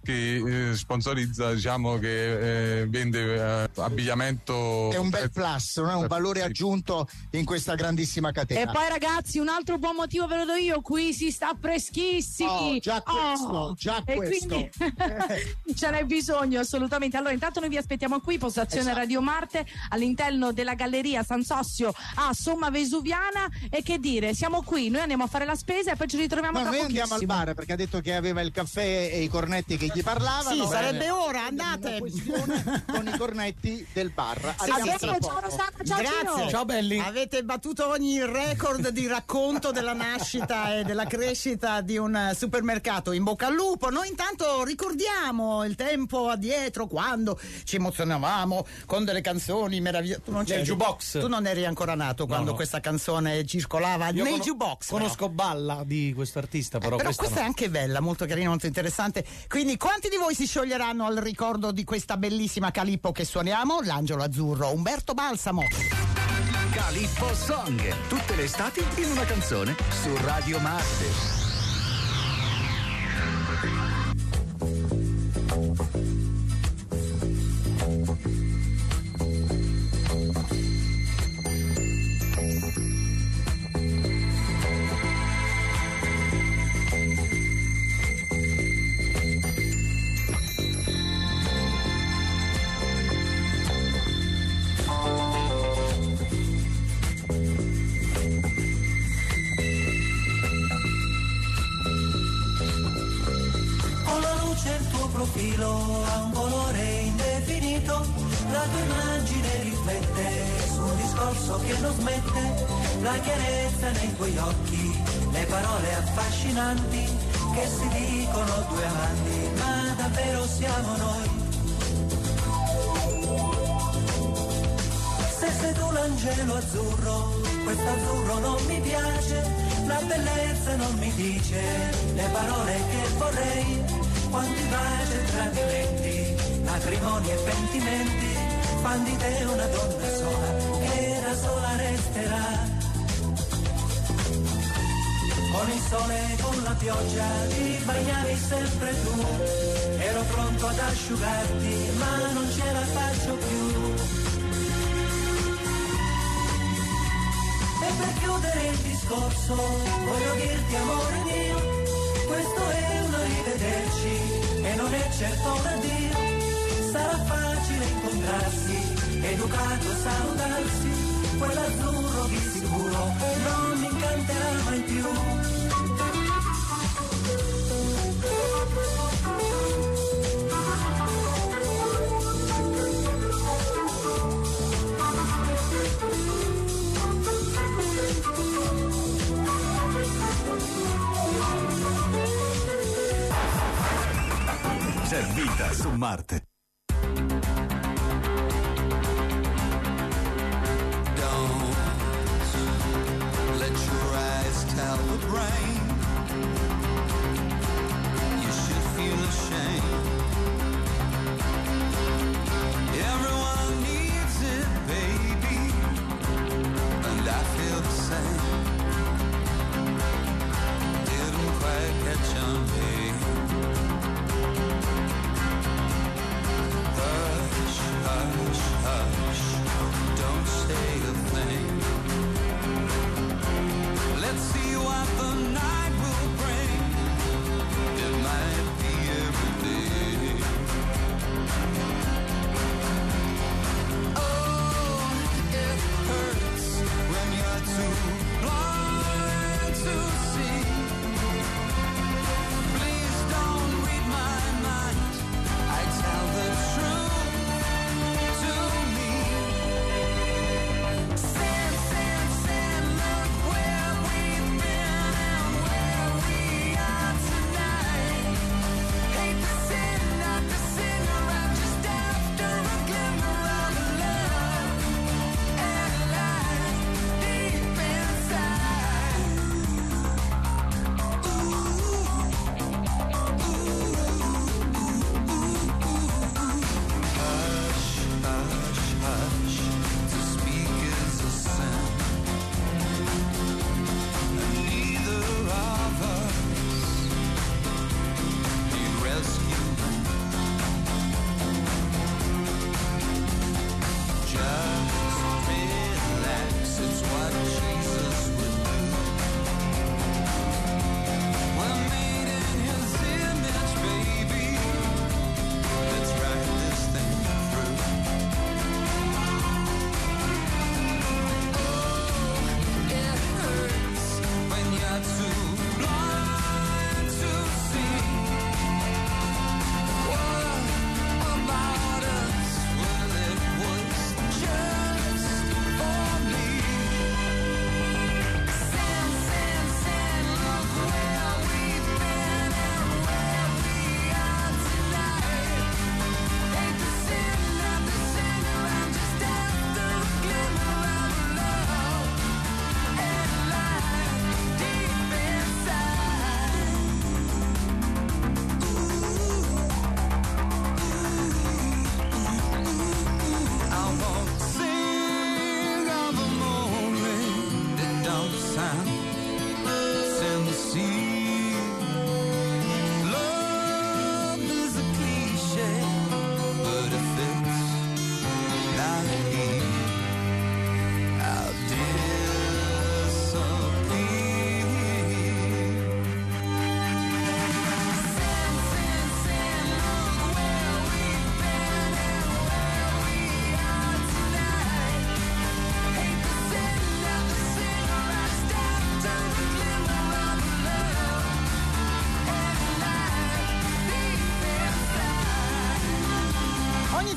che eh, sponsorizza, diciamo che eh, vende eh, abbigliamento. È un bel plus, non è un valore aggiunto in questa grandissima catena. E poi ragazzi, un altro buon motivo ve lo do io, qui si sta freschissimi. Oh, già questo, Oh, già e questo. quindi ce n'è bisogno assolutamente. Allora intanto noi vi aspettiamo qui, postazione esatto. Radio Marte, all'interno della galleria San Sossio a Somma Vesuviana. E che dire, siamo qui, noi andiamo a fare la spesa e poi ci ritroviamo No, tra noi pochissimo. andiamo al bar perché ha detto che aveva il caffè e i cornetti che gli parlavano. Sì, sarebbe Bene. ora, andate. Con i cornetti del bar. Sì, Arriviamo sì, tra ciao poco. Rossana, ciao Grazie. Gino. Ciao belli. Avete battuto ogni record di racconto della nascita e della crescita di un supermercato. In bocca al lupo. Noi intanto ricordiamo il tempo addietro quando ci emozionavamo con delle canzoni meravigliose. Tu non Nel c'eri. jukebox. Tu non eri ancora nato quando no. questa canzone circolava Io nei cono- jukebox. Conosco Balla di questo artista, però, Però questa questa no. è anche bella, molto carina, molto interessante. Quindi quanti di voi si scioglieranno al ricordo di questa bellissima Calippo che suoniamo? L'Angelo Azzurro, Umberto Balsamo. Calippo Song, tutte le estati in una canzone su Radio Marte. Profilo ha un colore indefinito, la tua immagine riflette su un discorso che non smette, la chiarezza nei tuoi occhi, le parole affascinanti che si dicono due amanti, ma davvero siamo noi. Se sei tu l'angelo azzurro, questo azzurro non mi piace, la bellezza non mi dice le parole che vorrei. Quanti baci e tradimenti, matrimoni e pentimenti, fan di te una donna sola, che da sola resterà. Con il sole e con la pioggia ti bagnavi sempre tu, ero pronto ad asciugarti, ma non ce la faccio più. E per chiudere il discorso, voglio dirti amore mio, questo è un arrivederci e non è certo un addio, sarà facile incontrarsi, educato salutarsi, quell'azzurro di sicuro non mi incanterà mai più. C'è vita su Marte. Don't let your eyes tell the brain you should feel ashamed. Everyone needs it, baby, and I feel the same. Didn't quite catch on me. Hush, hush, hush, don't say a thing. Let's see what the night will bring. It might be everything.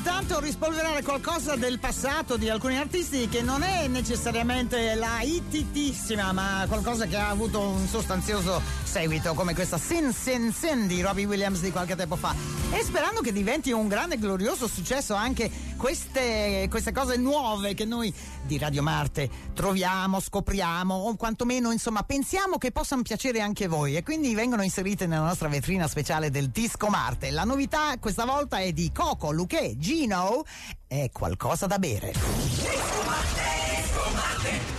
tanto rispolverare qualcosa del passato di alcuni artisti che non è necessariamente la hititissima, ma qualcosa che ha avuto un sostanzioso seguito, come questa Sin Sin Sin di Robbie Williams di qualche tempo fa, e sperando che diventi un grande e glorioso successo anche queste, queste cose nuove che noi di Radio Marte troviamo, scopriamo, o quantomeno insomma pensiamo che possano piacere anche voi, e quindi vengono inserite nella nostra vetrina speciale del Disco Marte. La novità questa volta è di Coco, Luché, Gino, è qualcosa da bere. Disco Marte, Disco Marte.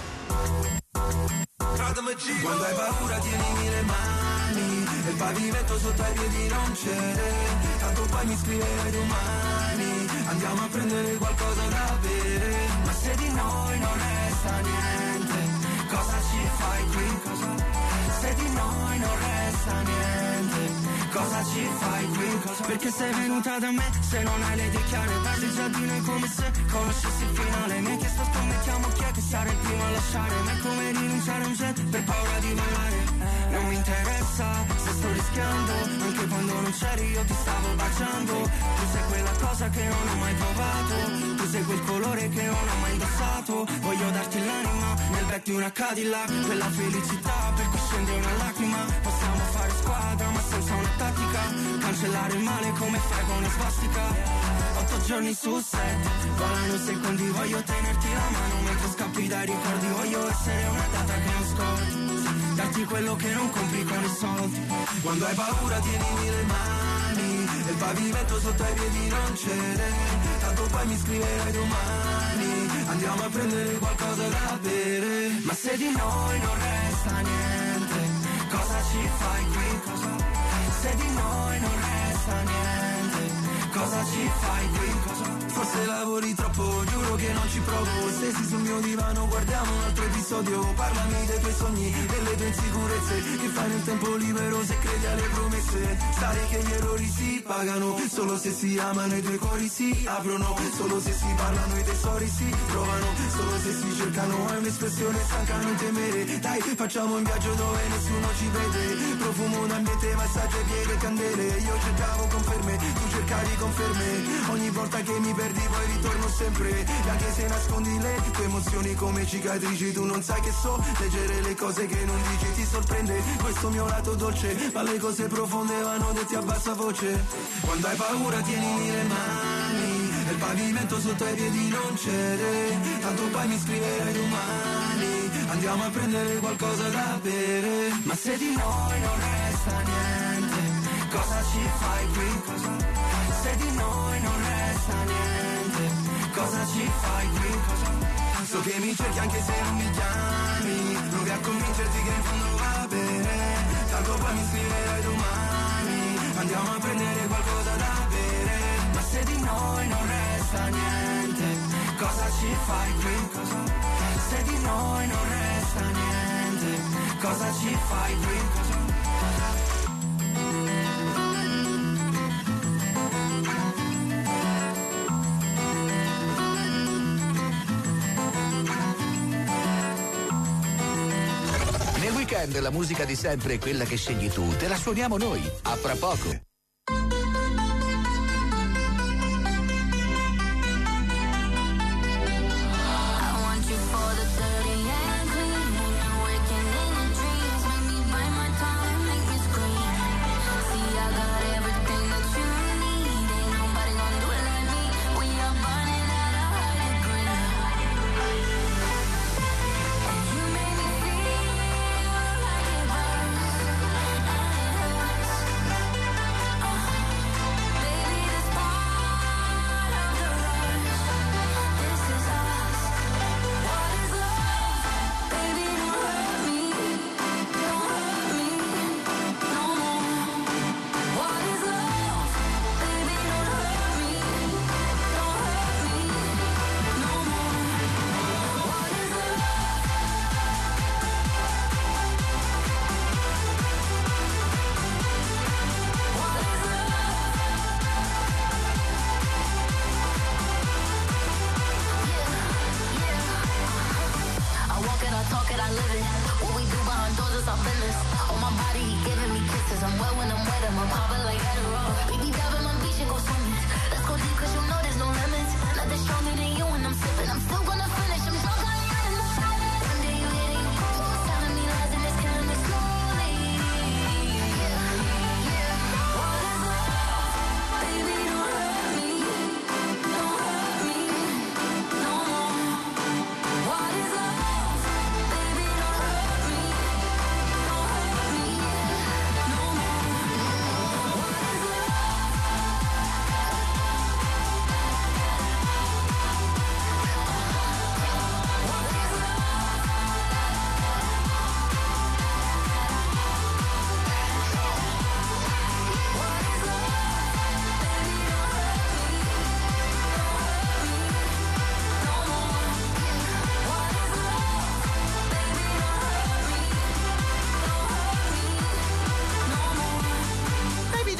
Quando hai paura tienimi le mani, e il pavimento sotto ai piedi non c'è, tanto poi mi scriverai domani, andiamo a prendere qualcosa da bere, ma se di noi non resta niente, cosa ci fai qui? Cosa? Se di noi non resta niente, cosa ci fai qui? Cosa? Perché sei venuta da me, se non hai le idee chiare, parli già di noi come se conoscessi il finale, mi hai chiesto scommettiamo chi è che sarà il primo a lasciare, ma è come rinunciare a un jet per paura di volare, non mi interessa se sto rischiando, anche quando non c'eri io ti stavo baciando, tu sei quella cosa che non ho mai provato, tu sei quel colore che non ho mai indossato, voglio darti l'anima nel back di una Cadillac, quella felicità per cui scende una lacrima, possiamo fare squadra ma senza una tattica, cancellare il male come fai con una svastica, otto giorni su sette, volano secondi, voglio tenerti la mano mentre scappi dai ricordi, voglio essere una data che non scordi, darti quello che non compri con i soldi, quando hai paura tienimi le mani, e il pavimento sotto ai piedi non c'è, tanto poi mi scriverai domani, andiamo a prendere qualcosa da bere, ma se di noi non resta niente, cosa ci fai qui? Cosa? Se di noi non resta niente, cosa ci fai qui? Cosa? Forse lavori troppo, giuro che non ci provo, stesi sul mio divano guardiamo un altro episodio, parlami dei tuoi sogni, delle tue insicurezze, che fai nel tempo libero se credi alle promesse, sai che gli errori si pagano, solo se si amano i tuoi cuori si aprono, solo se si parlano i tesori si trovano, solo se si cercano, è un'espressione stanca non temere, dai facciamo un viaggio dove nessuno ci vede, profumo d'ambiente, massaggio e pieghe e candele, io cercavo conferme, tu cercavi conferme, ogni volta che mi perdi poi ritorno sempre, e anche se nascondi le tue emozioni come cicatrici, tu non sai che so leggere le cose che non dici, ti sorprende questo mio lato dolce, ma le cose profonde vanno dette a bassa voce, quando hai paura tienimi le mani, e il pavimento sotto ai piedi non cede, tanto poi mi scriverai domani, andiamo a prendere qualcosa da bere, ma se di noi non resta niente, cosa ci fai qui? Cosa? Se di noi non resta niente, cosa ci fai qui? Cosa? So che mi cerchi anche se non mi chiami, provi a convincerti che in fondo va bene, tanto poi mi scriverai domani, andiamo a prendere qualcosa da bere, ma se di noi non resta niente, cosa ci fai qui? Cosa? Se di noi non resta niente, cosa ci fai qui? Cosa? Nel weekend la musica di sempre è quella che scegli tu, te la suoniamo noi, a fra poco.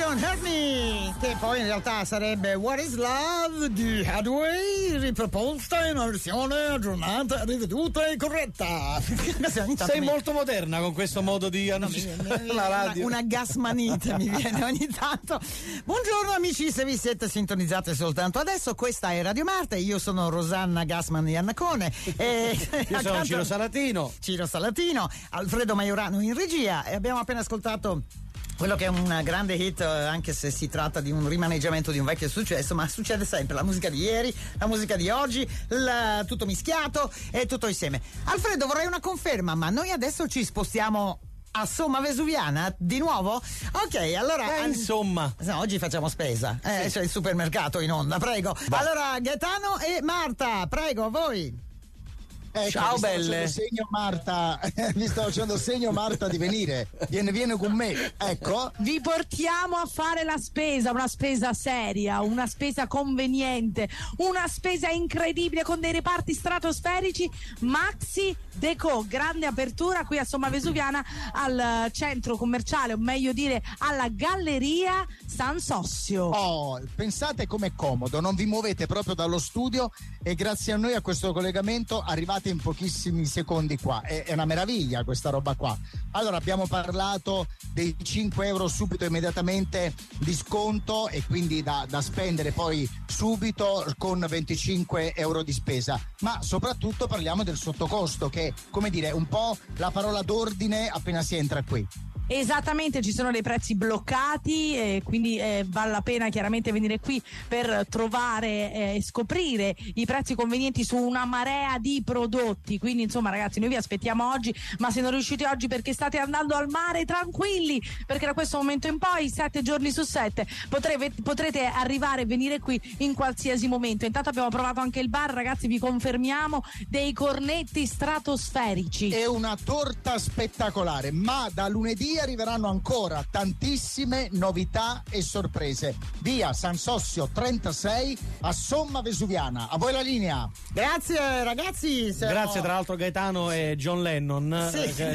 Don't Hurt Me, che poi in realtà sarebbe What is Love di Hathaway, riproposta in una versione aggiornata, riveduta e corretta. Sei mi... molto moderna con questo modo di annunciare la radio. Una, una gasmanite mi viene ogni tanto. Buongiorno amici, se vi siete sintonizzati soltanto adesso, questa è Radio Marte, io sono Rosanna Gassman Iannacone e io sono Ciro Salatino. Ciro Salatino, Alfredo Maiorano in regia, e abbiamo appena ascoltato quello che è un grande hit, anche se si tratta di un rimaneggiamento di un vecchio successo, ma succede sempre, la musica di ieri, la musica di oggi, la, tutto mischiato e tutto insieme. Alfredo, vorrei una conferma, ma noi adesso ci spostiamo a Somma Vesuviana di nuovo? Ok, allora eh, insomma no, oggi facciamo spesa, eh, sì. C'è il supermercato in onda, prego. Va. Allora Gaetano e Marta, prego, voi. Ecco, ciao vi belle. Segno Marta, vi sto facendo segno Marta di venire. Viene, viene con me. Ecco. Vi portiamo a fare la spesa, una spesa seria, una spesa conveniente, una spesa incredibile con dei reparti stratosferici. Maxi Deco, grande apertura qui a Somma Vesuviana al centro commerciale, o meglio dire alla Galleria San Sossio. Oh, pensate com'è comodo, non vi muovete proprio dallo studio e grazie a noi, a questo collegamento, arrivate in pochissimi secondi qua. È, è una meraviglia questa roba qua. Allora, abbiamo parlato dei cinque euro subito, immediatamente di sconto, e quindi da, da spendere poi subito con venticinque euro di spesa, ma soprattutto parliamo del sottocosto, che, come dire, un po' la parola d'ordine appena si entra qui. Esattamente, ci sono dei prezzi bloccati e quindi eh, vale la pena chiaramente venire qui per trovare e eh, scoprire i prezzi convenienti su una marea di prodotti. Quindi insomma ragazzi, noi vi aspettiamo oggi, ma se non riuscite oggi perché state andando al mare, tranquilli, perché da questo momento in poi sette giorni su sette potrete, potrete arrivare e venire qui in qualsiasi momento. Intanto abbiamo provato anche il bar, ragazzi, vi confermiamo dei cornetti stratosferici e una torta spettacolare, ma da lunedì arriveranno ancora tantissime novità e sorprese. Via San Sossio trentasei a Somma Vesuviana. A voi la linea. Grazie ragazzi. Siamo... Grazie tra l'altro Gaetano e John Lennon. Sì. Che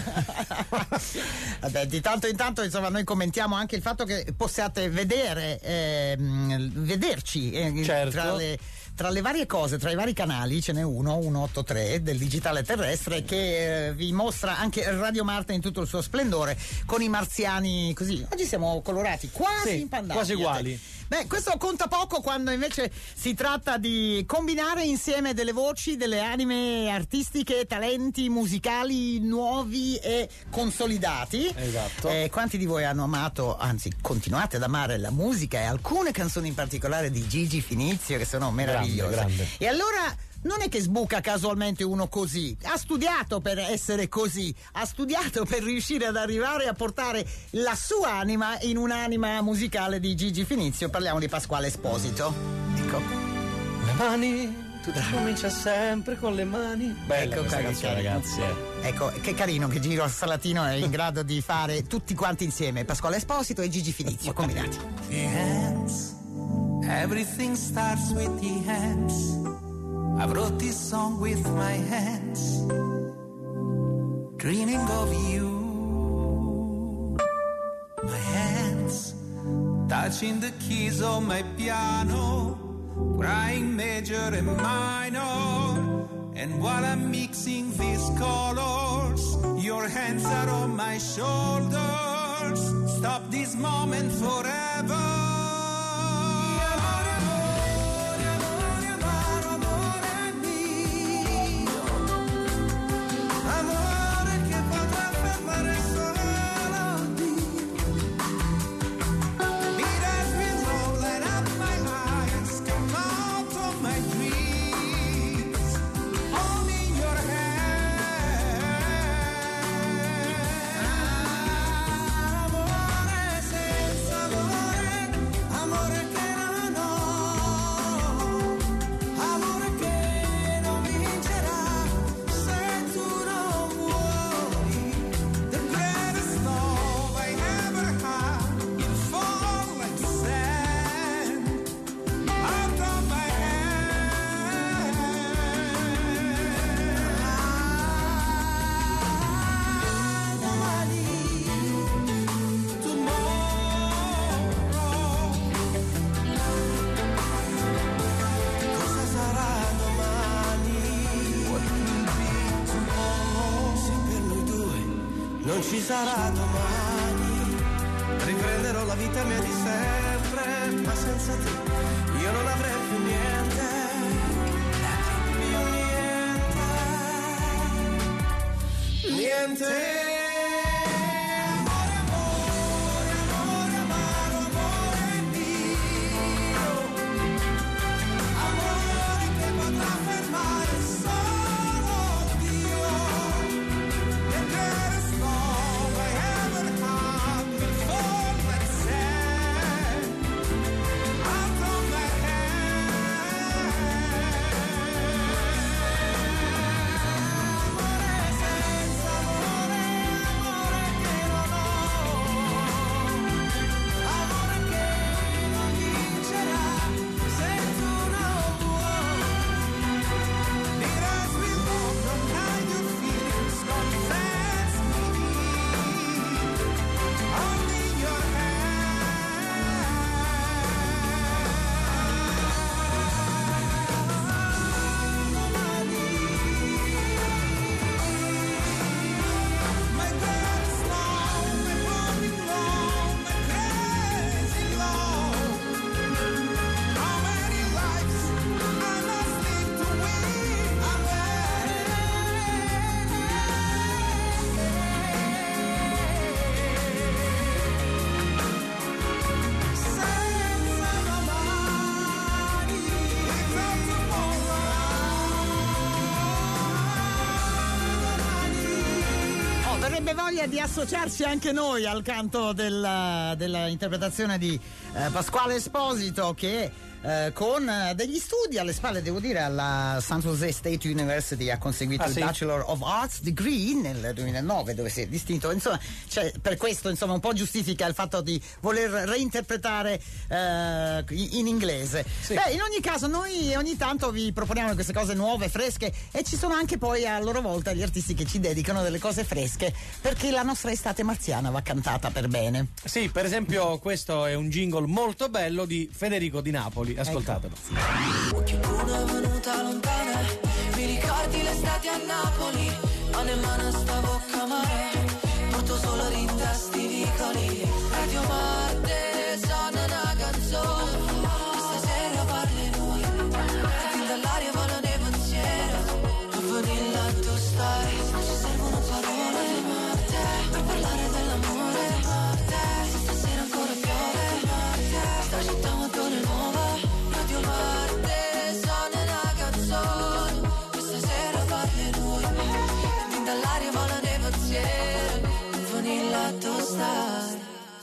Vabbè, di tanto in tanto insomma noi commentiamo anche il fatto che possiate vedere eh, vederci eh, certo. tra le Tra le varie cose, tra i vari canali, ce n'è uno, centoottantatré del digitale terrestre, che eh, vi mostra anche Radio Marte in tutto il suo splendore, con i marziani così. Oggi siamo colorati quasi sì, impandati. Quasi uguali. Beh, questo conta poco quando invece si tratta di combinare insieme delle voci, delle anime artistiche, talenti musicali nuovi e consolidati. Esatto. Eh, quanti di voi hanno amato, anzi continuate ad amare la musica e alcune canzoni in particolare di Gigi Finizio, che sono meravigliose. Grande, grande. E allora non è che sbuca casualmente uno così, ha studiato per essere così, ha studiato per riuscire ad arrivare a portare la sua anima in un'anima musicale di Gigi Finizio. Parliamo di Pasquale Esposito. Ecco. Le mani, tutto comincia sempre con le mani. Bella ecco, questa cari, canzone, cari. ragazzi. Eh. Ecco, che carino che Giro Salatino è in grado di fare tutti quanti insieme, Pasquale Esposito e Gigi Finizio combinati. The hands, everything starts with the hands. I wrote this song with my hands, dreaming of you. My hands touching the keys of my piano, crying major and minor. And while I'm mixing these colors, your hands are on my shoulders. Stop this moment forever. sarà domani, riprenderò la vita mia di sempre, ma senza te io non avrei più niente, più niente, niente. Voglia di associarci anche noi al canto della, della interpretazione di eh, Pasquale Esposito, che eh, con eh, degli studi alle spalle, devo dire, alla San Jose State University ha conseguito ah, il sì? Bachelor of Arts degree nel duemilanove, dove si è distinto, insomma, cioè, per questo insomma un po' giustifica il fatto di voler reinterpretare eh, in inglese. Sì. Beh, in ogni caso noi ogni tanto vi proponiamo queste cose nuove, fresche, e ci sono anche poi a loro volta gli artisti che ci dedicano delle cose fresche, perché la nostra estate marziana va cantata per bene. Sì, per esempio questo è un jingle molto bello di Federico di Napoli, ascoltatelo. Che luna è venuta lontana, mi ricordi l'estate a Napoli, mano in mano stavo a mare, porto solo rintasti vicoli, Radio Marte suona una canzone, stasera parli noi, senti dall'aria vola nei pensieri, a vanilla tu stai, non ci servono parole, per parlare dell'amore, se stasera ancora piove, sta città molto nuova, Radio Marte suona una canzone, questa sera parli noi, e dall'aria vola nei pensieri, vanilla tu stai.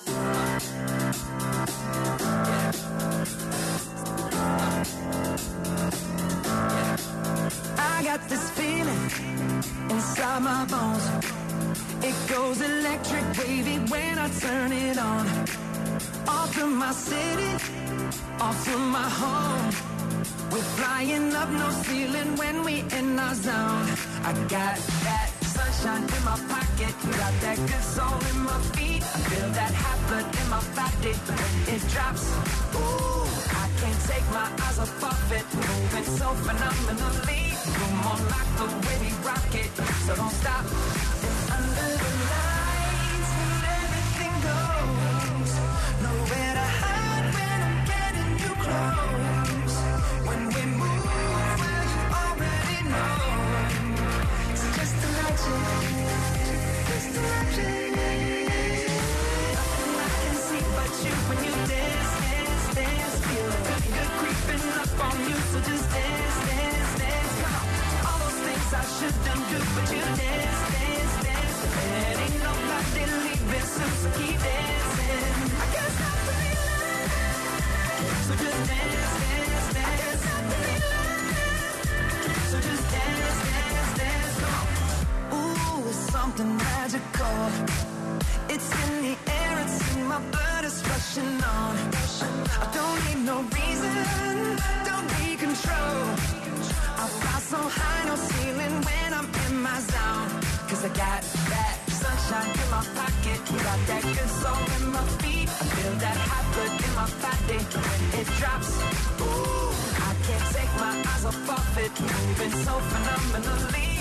I got this feeling inside my bones. It goes electric wavy when I turn it on. Off from my city, off from my home. We're flying up, no ceiling when we in our zone. I got that sunshine in my pocket, got that good soul in my feet. I feel that hot blood in my body when it drops. Ooh, I can't take my eyes off of it, moving so phenomenally. Come on, like the way we rock it, so don't stop. It's under the lights and everything goes. Nowhere to hide when I'm getting you close. When we move, well, you already know. It's just imagine, just imagine. Nothing I can see but you when you dance, dance, dance. Feel the good creeping up on you, so just dance, dance, dance. Come on, all those things I shouldn't do, but you dance, dance, dance. There ain't nobody leaving soon, so keep dancing. I can't stop feeling, so just dance, dance, dance. I can't stop feeling, so just dance, dance, dance. Come on. Ooh, it's something magical. It's in the air, it's in my blood, it's rushing on. I don't need no reason, don't need control. I fly so high, no ceiling when I'm in my zone. Cause I got that sunshine in my pocket, got that good soul in my feet. I feel that hot blood in my body when it drops. Ooh, I can't take my eyes off of it, moving so phenomenally.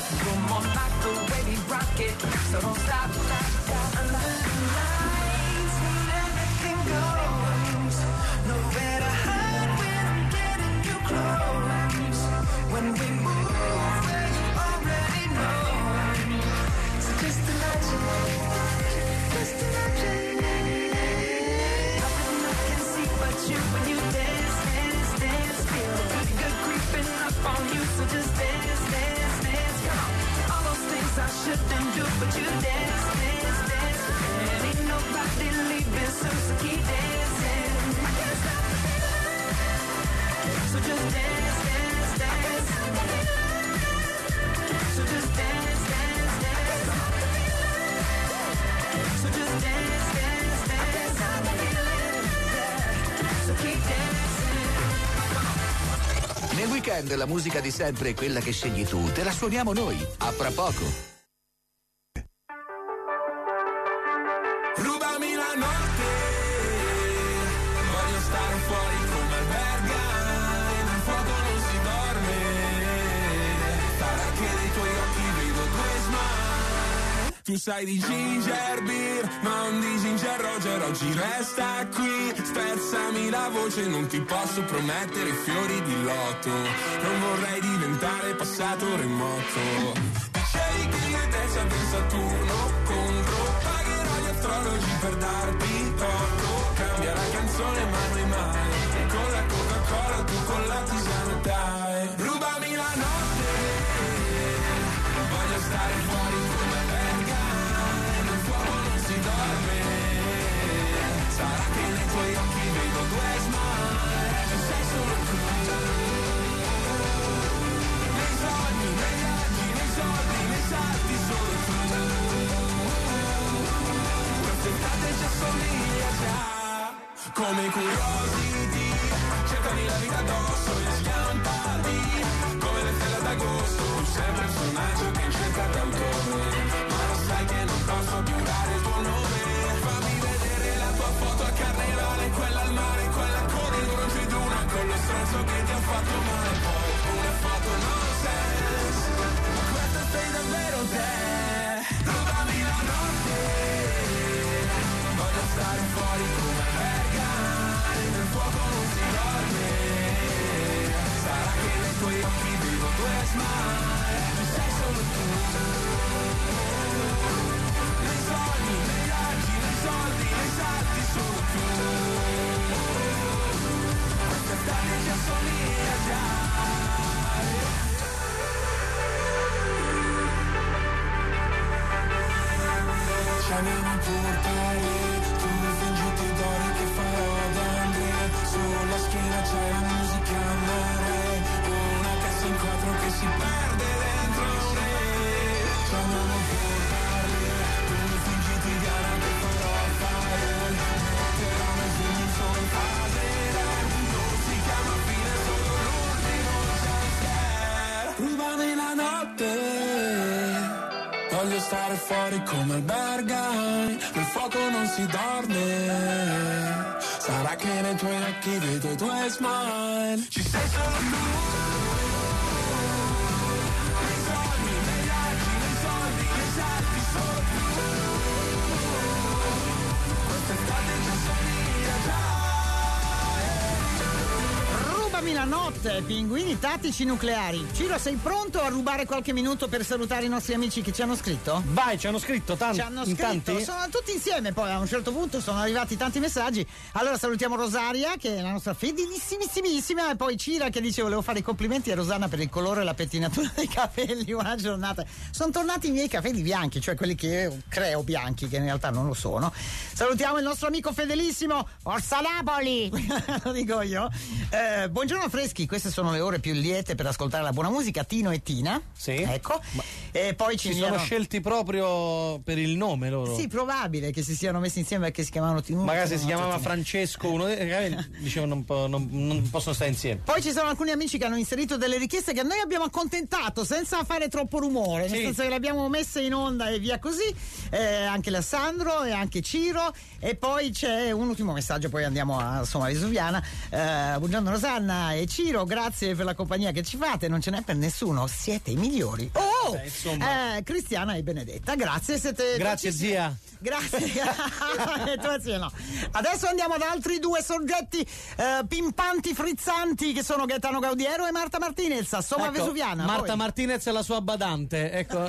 Come on, like the way we rock it. So don't stop, stop, stop. Under the lights when everything goes. Nowhere to hide when I'm getting you close. When we move, well, you already know. So just imagine, just imagine. Nothing I can see but you when you dance, dance, dance. Feel the good, good creeping up on you. So just dance, dance, dance. Come on. All those things I shouldn't do, but you dance, dance, dance. And ain't nobody leaving soon, so keep dancing. I can't stop the feeling. So just dance, dance, dance. So just dance, dance, dance. So just dance, dance, dance. So keep dancing. Nel weekend la musica di sempre è quella che scegli tu, te la suoniamo noi. A fra poco. Rubami la notte, voglio stare fuori come Bergamo, nel fuoco non si dorme, sarà che dei tuoi occhi vedo due smile. Tu sai di ginger beer, non di ginger Roger, oggi resta qui, spezzami la voce, non ti posso promettere fiori di lotto, non vorrei diventare passato remoto. Dicevi che io e te ci abbiamo Saturno contro, pagherò gli astrologi per darti torto, cambia la canzone ma noi mai, e con la Coca-Cola tu con la tisana dai. Rubami la notte, voglio stare fuori come Bergamo, nel fuoco non si dorme, sarà che nei tuoi occhi vedo due smile, ci sei solo tu. Nei sogni, nei viaggi, nei soldi, nei salti solo tu. Quest'estate ci assomiglia già, come curiosity, cercami la vita addosso e schiampati, come le stelle d'agosto, tu sei un personaggio che cerca d'autore, ma lo sai che non posso più dare il tuo nome, fammi vedere la tua foto a carnevale, quella al mare, quella con il bronzo di una, con lo stronzo che ti ha fatto male, poi una foto nonsense, ma questa sei davvero te, rubami la notte, voglio stare fuori come Bergamo, nel fuoco non si dorme, sarà che nei tuoi occhi vedo due smile, ci sei solo tu. Nei sogni, nei viaggi, nei soldi, nei salti solo tu. Quest'estate ci assomiglia già. Ci andiamo a portare, tu fingiti d'oro che farò da Andrea, sulla schiena c'è la musica amore, una cassa in quattro che si perde dentro un re. Ci andiamo a portare, tu fingiti gara che farò fare, metterò nel film in solo fase, non si chiama fine, solo l'ultimo jumpscare. Rubami la notte, voglio stare fuori come albergai, nel fuoco non si dorme, sarà che nei tuoi occhi vedo due smile, ci sei solo tu. Nei sogni, nei viaggi, nei soldi, nei salti solo tu. Quest'estate ci assomiglia già. Rubami la notte, pinguini tattici nucleari. Ciro, sei pronto a rubare qualche minuto per salutare i nostri amici che ci hanno scritto? Vai, ci hanno scritto tanti. Ci hanno in scritto, tanti? sono tutti insieme, poi a un certo punto sono arrivati tanti messaggi. Allora salutiamo Rosaria, che è la nostra fedelissimissima, e poi Cira che dice volevo fare i complimenti a Rosanna per il colore e la pettinatura dei capelli, buona giornata. Sono tornati i miei capelli bianchi, cioè quelli che io creo bianchi, che in realtà non lo sono. Salutiamo il nostro amico fedelissimo, Forza Napoli! Lo dico io. Eh, buongiorno freschi, queste sono le ore più liete per ascoltare la buona musica, Tino e Tina. Sì. Ecco. Ma e poi ci, ci sono sono scelti proprio per il nome loro. Sì, probabile che si siano messi insieme perché si chiamavano Tino. Magari se si chiamava Francesco uno dei dicevano non, po- non, non possono stare insieme. Poi ci sono alcuni amici che hanno inserito delle richieste che noi abbiamo accontentato senza fare troppo rumore, nel sì. senso che le abbiamo messe in onda e via così, eh, anche Alessandro e anche Ciro, e poi c'è un ultimo messaggio, poi andiamo a insomma Vesuviana. Eh, buongiorno Rosanna e Ciro, giro, grazie per la compagnia che ci fate, non ce n'è per nessuno, siete i migliori. Oh! Beh, insomma. Eh, Cristiana e Benedetta, grazie, siete Grazie zia. Grazie. Tu zia no. Adesso andiamo ad altri due soggetti eh, pimpanti, frizzanti, che sono Gaetano Gaudiero e Marta Martinez, a Soma Ecco, Vesuviana. Marta Poi. Martinez e la sua badante, ecco.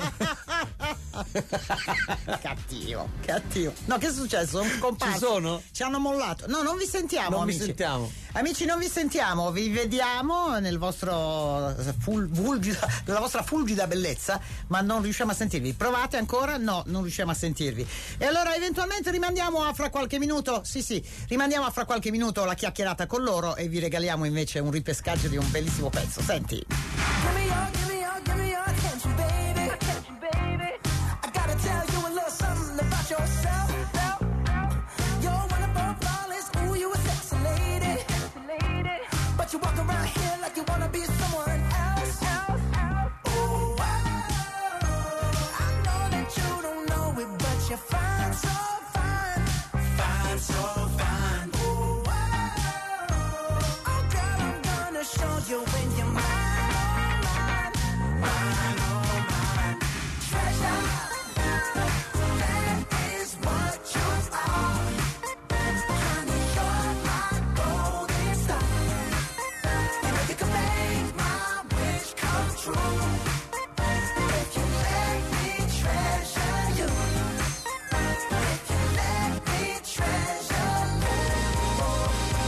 Cattivo, cattivo. No, che è successo? Sono scomparsi. Ci sono? Ci hanno mollato. No, non vi sentiamo, Non vi amici. sentiamo. Amici, non vi sentiamo, vi vediamo nel vostro ful, fulgida, nella vostra fulgida bellezza, ma non riusciamo a sentirvi. Provate ancora? No, non riusciamo a sentirvi. E allora eventualmente rimandiamo a fra qualche minuto, sì sì, rimandiamo a fra qualche minuto la chiacchierata con loro e vi regaliamo invece un ripescaggio di un bellissimo pezzo. Senti. Give me your, give me your, give me your attention, baby. Attention, baby. I gotta tell you a little something about yourself. You're wonderful, flawless, ooh, you a sexy lady. But you walk around here like you wanna be someone else. Ooh, wow. I know that you don't know it, but you're fine, so fine. Fine, so fine. Ooh, wow. Oh, girl, I'm gonna show you when you're mine, oh, mine, mine, oh, mine. Treasure, that is what you are. Honey, you're my golden star. You know you can make my wish come true. If you let me treasure you. If you let me treasure you.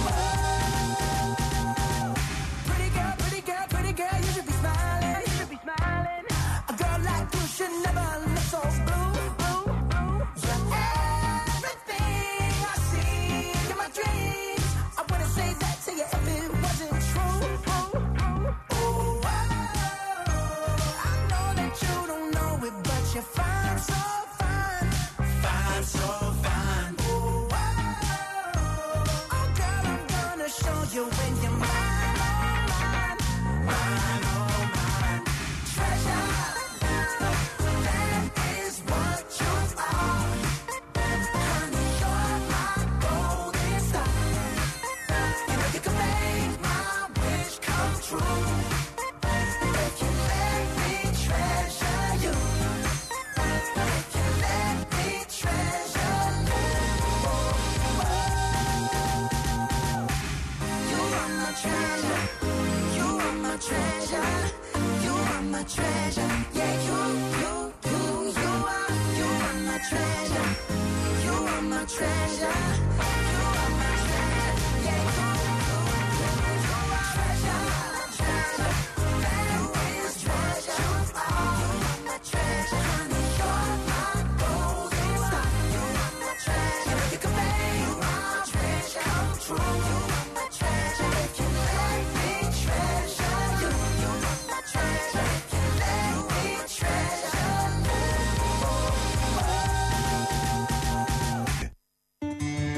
Pretty girl, pretty girl, pretty girl, you should be smiling. You should be smiling. A girl like you should never look so blue. You're everything I see in my dreams. I wouldn't say that to you if it wasn't true. Ooh, wow. I know that you don't know it, but you're fine, so fine. Fine, so fine. Ooh, wow. Oh, girl, I'm gonna show you when you're mine, oh, mine, mine, oh, mine. Treasure, that is what you are. Honey, you're my golden star. You know you can make my wish come true. If you let me treasure you. If you let me treasure you. You are my treasure. You are my treasure. You are my treasure. Yeah, you, you, you, you are. You are my treasure. You are my treasure. You are my treasure. Yeah, you, you, you, you are treasure. Treasure. That is treasure. You are. You are my treasure. Honey, you're my golden star. You are my treasure. You know you can make my wish come true. You are my treasure. If you let me treasure you. You are my treasure. If you let me treasure you.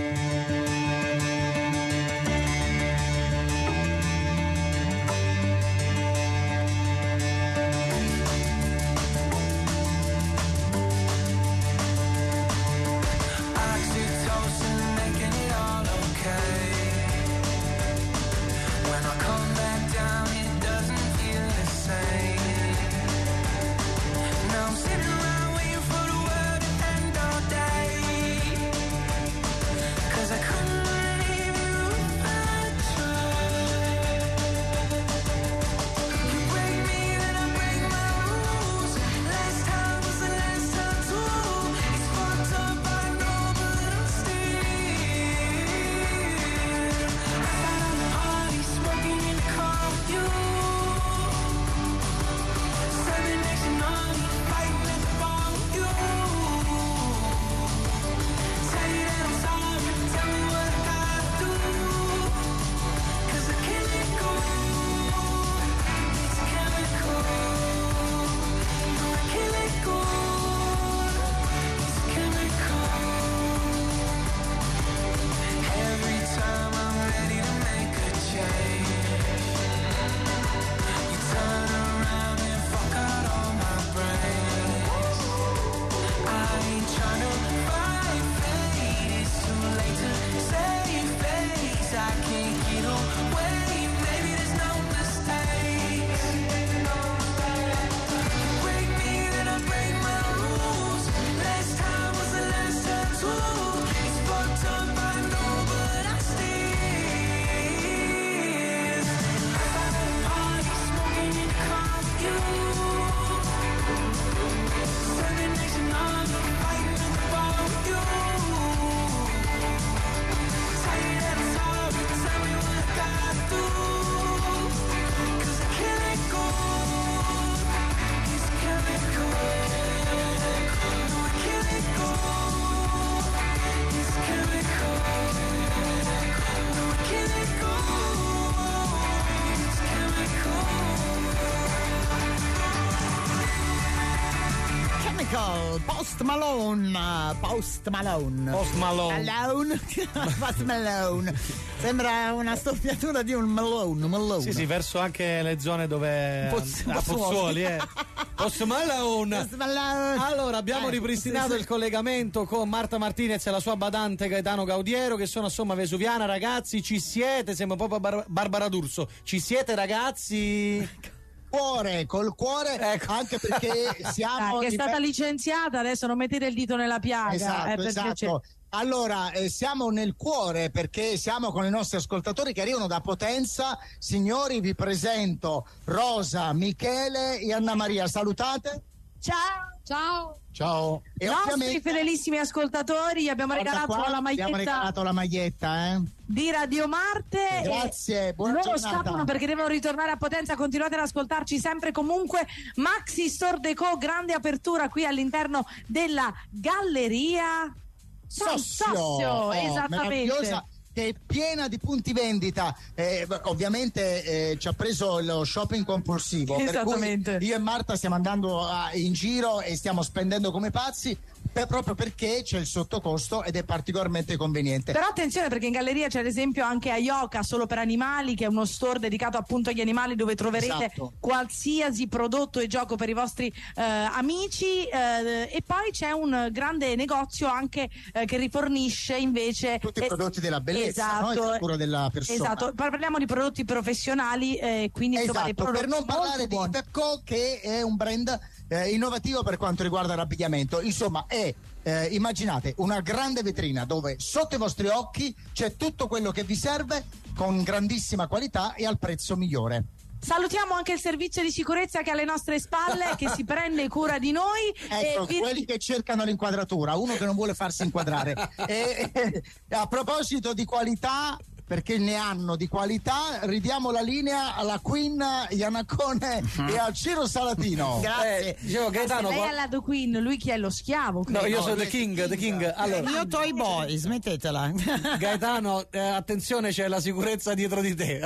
Festival, Post Malone, Post Malone. Post Malone. Malone. Post Malone. Sembra una storpiatura di un Malone, Malone. Sì, sì, verso anche le zone dove Pozz- a Pozzuoli, eh. Post Malone. Post Malone. Allora, abbiamo Eh, ripristinato sì, sì. il collegamento con Marta Martinez e la sua badante Gaetano Gaudiero, che sono a Somma Vesuviana. Ragazzi, ci siete? Sembra proprio Bar- Barbara D'Urso. Ci siete, ragazzi? Cuore, col cuore, Ecco. anche perché siamo Dai, che è di- stata licenziata, adesso non mettete il dito nella piaga. Esatto, eh, perché esatto. c'è- Allora, eh, siamo nel cuore perché siamo con i nostri ascoltatori che arrivano da Potenza. Signori, vi presento Rosa, Michele e Anna Maria. Salutate. Ciao! Ciao! Ciao. E I nostri ovviamente fedelissimi ascoltatori gli abbiamo guarda regalato qua, la abbiamo maglietta regalato la maglietta, eh. di Radio Marte. Grazie, E buona loro giornata. scappano perché devono ritornare a Potenza. Continuate ad ascoltarci sempre comunque. Maxi Store Deco, grande apertura qui all'interno della galleria San Sossio, Sossio, oh, esattamente. meravigliosa, che è piena di punti vendita. Eh, ovviamente eh, ci ha preso lo shopping compulsivo, per Esattamente. cui io e Marta stiamo andando a- in giro e stiamo spendendo come pazzi, per- proprio perché c'è il sottocosto ed è particolarmente conveniente. Però attenzione, perché in galleria c'è ad esempio anche Ayoka solo per animali, che è uno store dedicato appunto agli animali, dove troverete Esatto. qualsiasi prodotto e gioco per i vostri eh, amici, eh, e poi c'è un grande negozio anche eh, che rifornisce invece Tutti i eh, prodotti della bellezza, no? E esatto, la cura della persona. esatto. Parliamo di prodotti professionali, eh, quindi insomma dei Esatto, per prodotti non parlare molto di buoni. Pepco, che è un brand eh, innovativo per quanto riguarda l'abbigliamento. Insomma, è eh, immaginate una grande vetrina dove sotto i vostri occhi c'è tutto quello che vi serve con grandissima qualità e al prezzo migliore. Salutiamo anche il servizio di sicurezza che è alle nostre spalle, che si prende cura di noi. Ecco, e vi- quelli che cercano l'inquadratura, uno che non vuole farsi inquadrare. e, e, a proposito di qualità, perché ne hanno di qualità, ridiamo la linea alla Queen Iannacone e al Ciro Salatino. Grazie. Eh, dicevo, Gaetano, lei qua- è la The Queen, lui chi è lo schiavo? No, credo. io sono lui The è King, The The King. King. Allora, Io Toy Boy, smettetela. Gaetano, eh, attenzione, c'è la sicurezza dietro di te.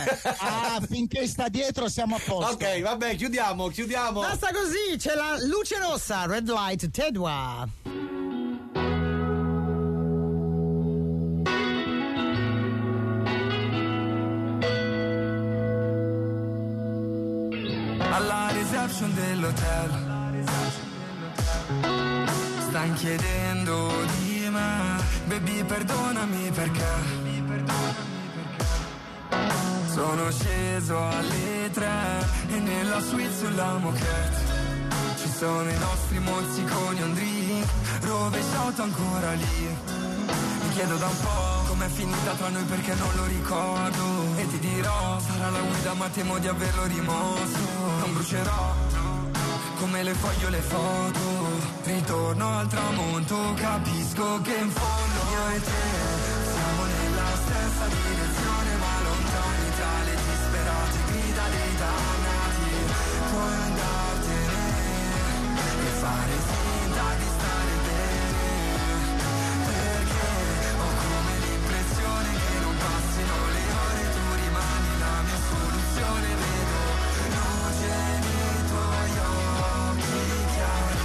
Ah, finché sta dietro siamo a posto. Ok, vabbè, chiudiamo, chiudiamo. Basta così, c'è la luce rossa, Red Light, Tedua. Alla reception dell'hotel stan chiedendo di me, baby perdonami perché sono sceso alle tre e nella suite sulla moquette ci sono i nostri mozziconi, un drink rovesciato ancora lì. Mi chiedo da un po' com'è finita tra noi perché non lo ricordo, e ti dirò sarà la guida ma temo di averlo rimosso. Non brucerò come le foglio le foto, ritorno al tramonto, capisco che in fondo io e te siamo nella stessa direzione ma lontani tra le disperate grida dei dannati. Puoi andartene e fare finta di stare bene, perché ho come l'impressione che non passino le ore, tu rimani la mia soluzione, vedo luce nei tuoi occhi chiari,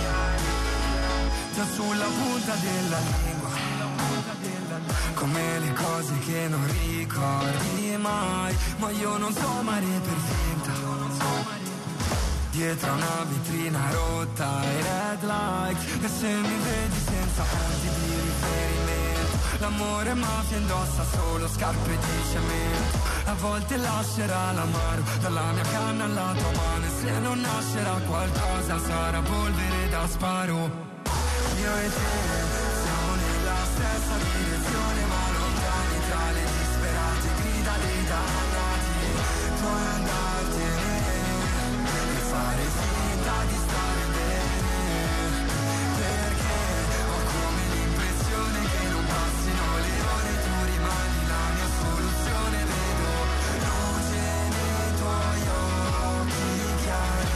già sulla punta della lingua, come le cose che non ricordi mai, ma io non so amare per finta, dietro a una vetrina rotta e red light, e se mi vedi senza punti di riferimento, l'amore mafia indossa solo scarpe di cemento, a volte lascerà l'amaro dalla mia canna alla tua mano, e se non nascerà qualcosa sarà polvere da sparo. Io e te siamo nella stessa direzione ma lontani tra le disperate grida dei dannati. Puoi andartene e fare finta di stare bene, perché ho come l'impressione che non passino le ore, tu rimani la mia soluzione, vedo luce nei tuoi occhi chiari.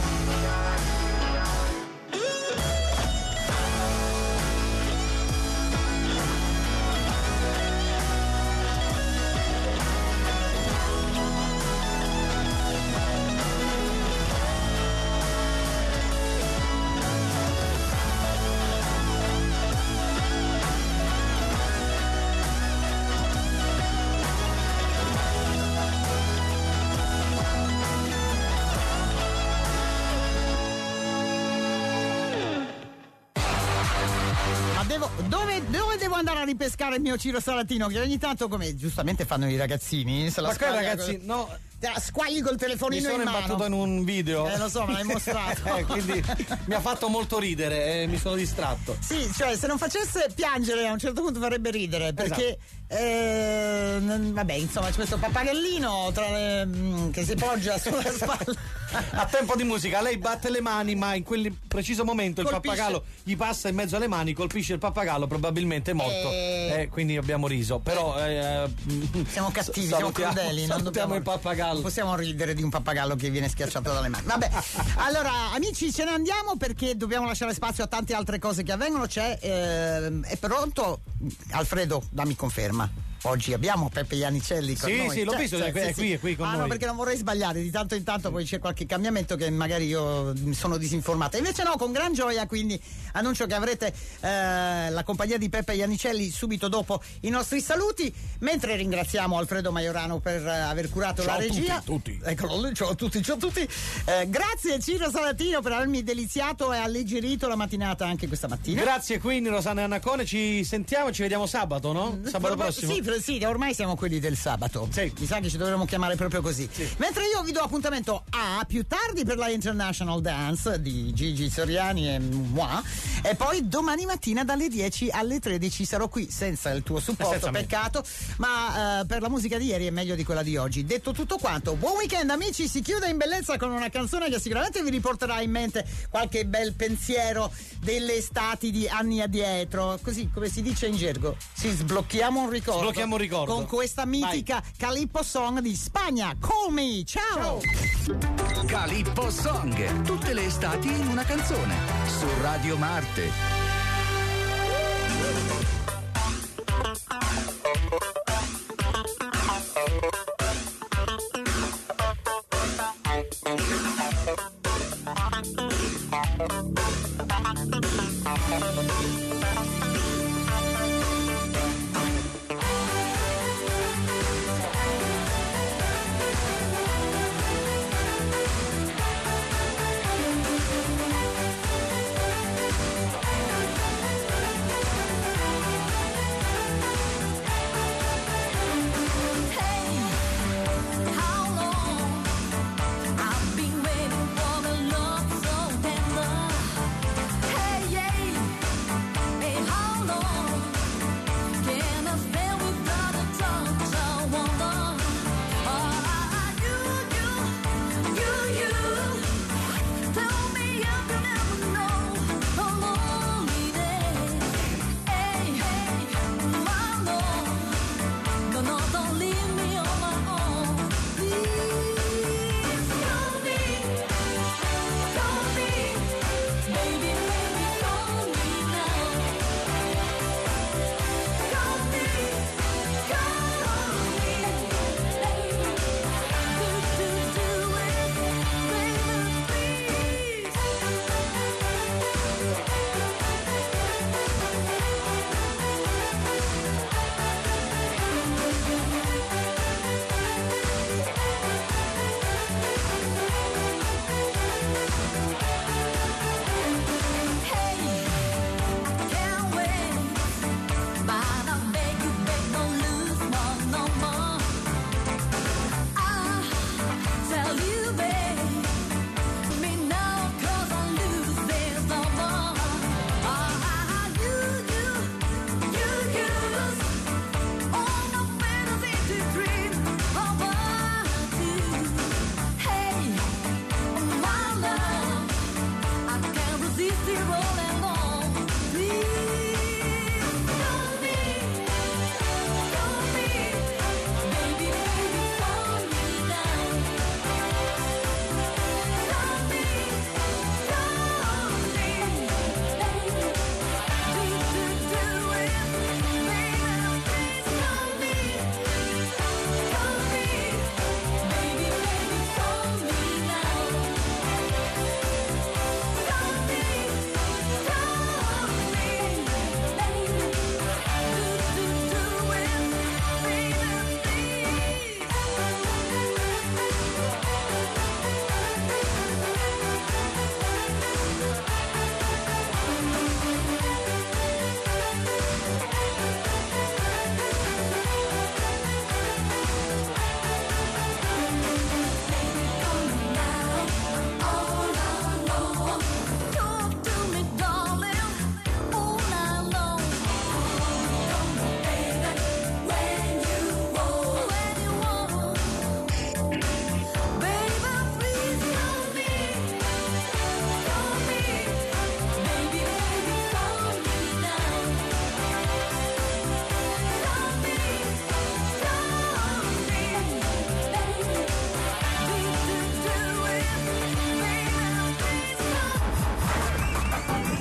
andare a ripescare il mio Ciro Salatino, che ogni tanto, come giustamente fanno i ragazzini, se la Ma che squaglia ragazzi, col- no, te la squagli col mi telefonino sono in mano. imbattuto in un video. Eh, lo so, me l'hai mostrato. Eh, quindi mi ha fatto molto ridere e mi sono distratto. Sì, cioè se non facesse piangere a un certo punto farebbe ridere, perché eh, n- vabbè, insomma, c'è questo pappagallino tra le, mm, che si poggia sulla spalla. A tempo di musica lei batte le mani, ma in quel preciso momento Colpisce. il pappagallo gli passa in mezzo alle mani, colpisce il pappagallo, probabilmente è morto. Eh. Eh, quindi abbiamo riso. Però eh, Siamo cattivi, sa- siamo salutiamo- crudeli, non salutiamo dobbiamo il pappagallo. Non possiamo ridere di un pappagallo che viene schiacciato dalle mani. Vabbè, allora amici, ce ne andiamo perché dobbiamo lasciare spazio a tante altre cose che avvengono. C'è ehm, è pronto Alfredo, dammi conferma. Oggi abbiamo Peppe Iannicelli con Sì, noi. sì, l'ho Cioè, visto, cioè, è qui- sì, è qui, sì. è qui con ah, noi. no, perché non vorrei sbagliare, di tanto in tanto poi c'è qualche cambiamento che magari io mi sono disinformata. Invece no, con gran gioia quindi annuncio che avrete eh, la compagnia di Peppe Iannicelli subito dopo i nostri saluti, mentre ringraziamo Alfredo Maiorano per eh, aver curato Ciao la a tutti, regia. tutti. Eccolo lì, ciao a tutti, ciao a tutti. Eh, grazie Ciro Salatino per avermi deliziato e alleggerito la mattinata anche questa mattina. Grazie quindi Rosanna e Annacone, ci sentiamo, ci vediamo sabato, no? Sabato Ormai- prossimo. Sì, per- sì, ormai siamo quelli del sabato. Sì. Mi sa che ci dovremmo chiamare proprio così. Mentre io vi do appuntamento a più tardi per la International Dance di Gigi Soriani e moi, e poi domani mattina dalle dieci alle tredici sarò qui senza il tuo supporto, Senza me. peccato, ma eh, per la musica di ieri è meglio di quella di oggi. Detto tutto quanto, buon weekend amici, si chiude in bellezza con una canzone che sicuramente vi riporterà in mente qualche bel pensiero delle estati di anni addietro, così come si dice in gergo, si sblocchiamo un ricordo. Sblocchiamo un ricordo. Con questa mitica Calippo Song di Spagna. Call me, ciao. Calippo Song, tutte le estati in una canzone, su Radio Marte.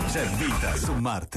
C'è vita su Marte.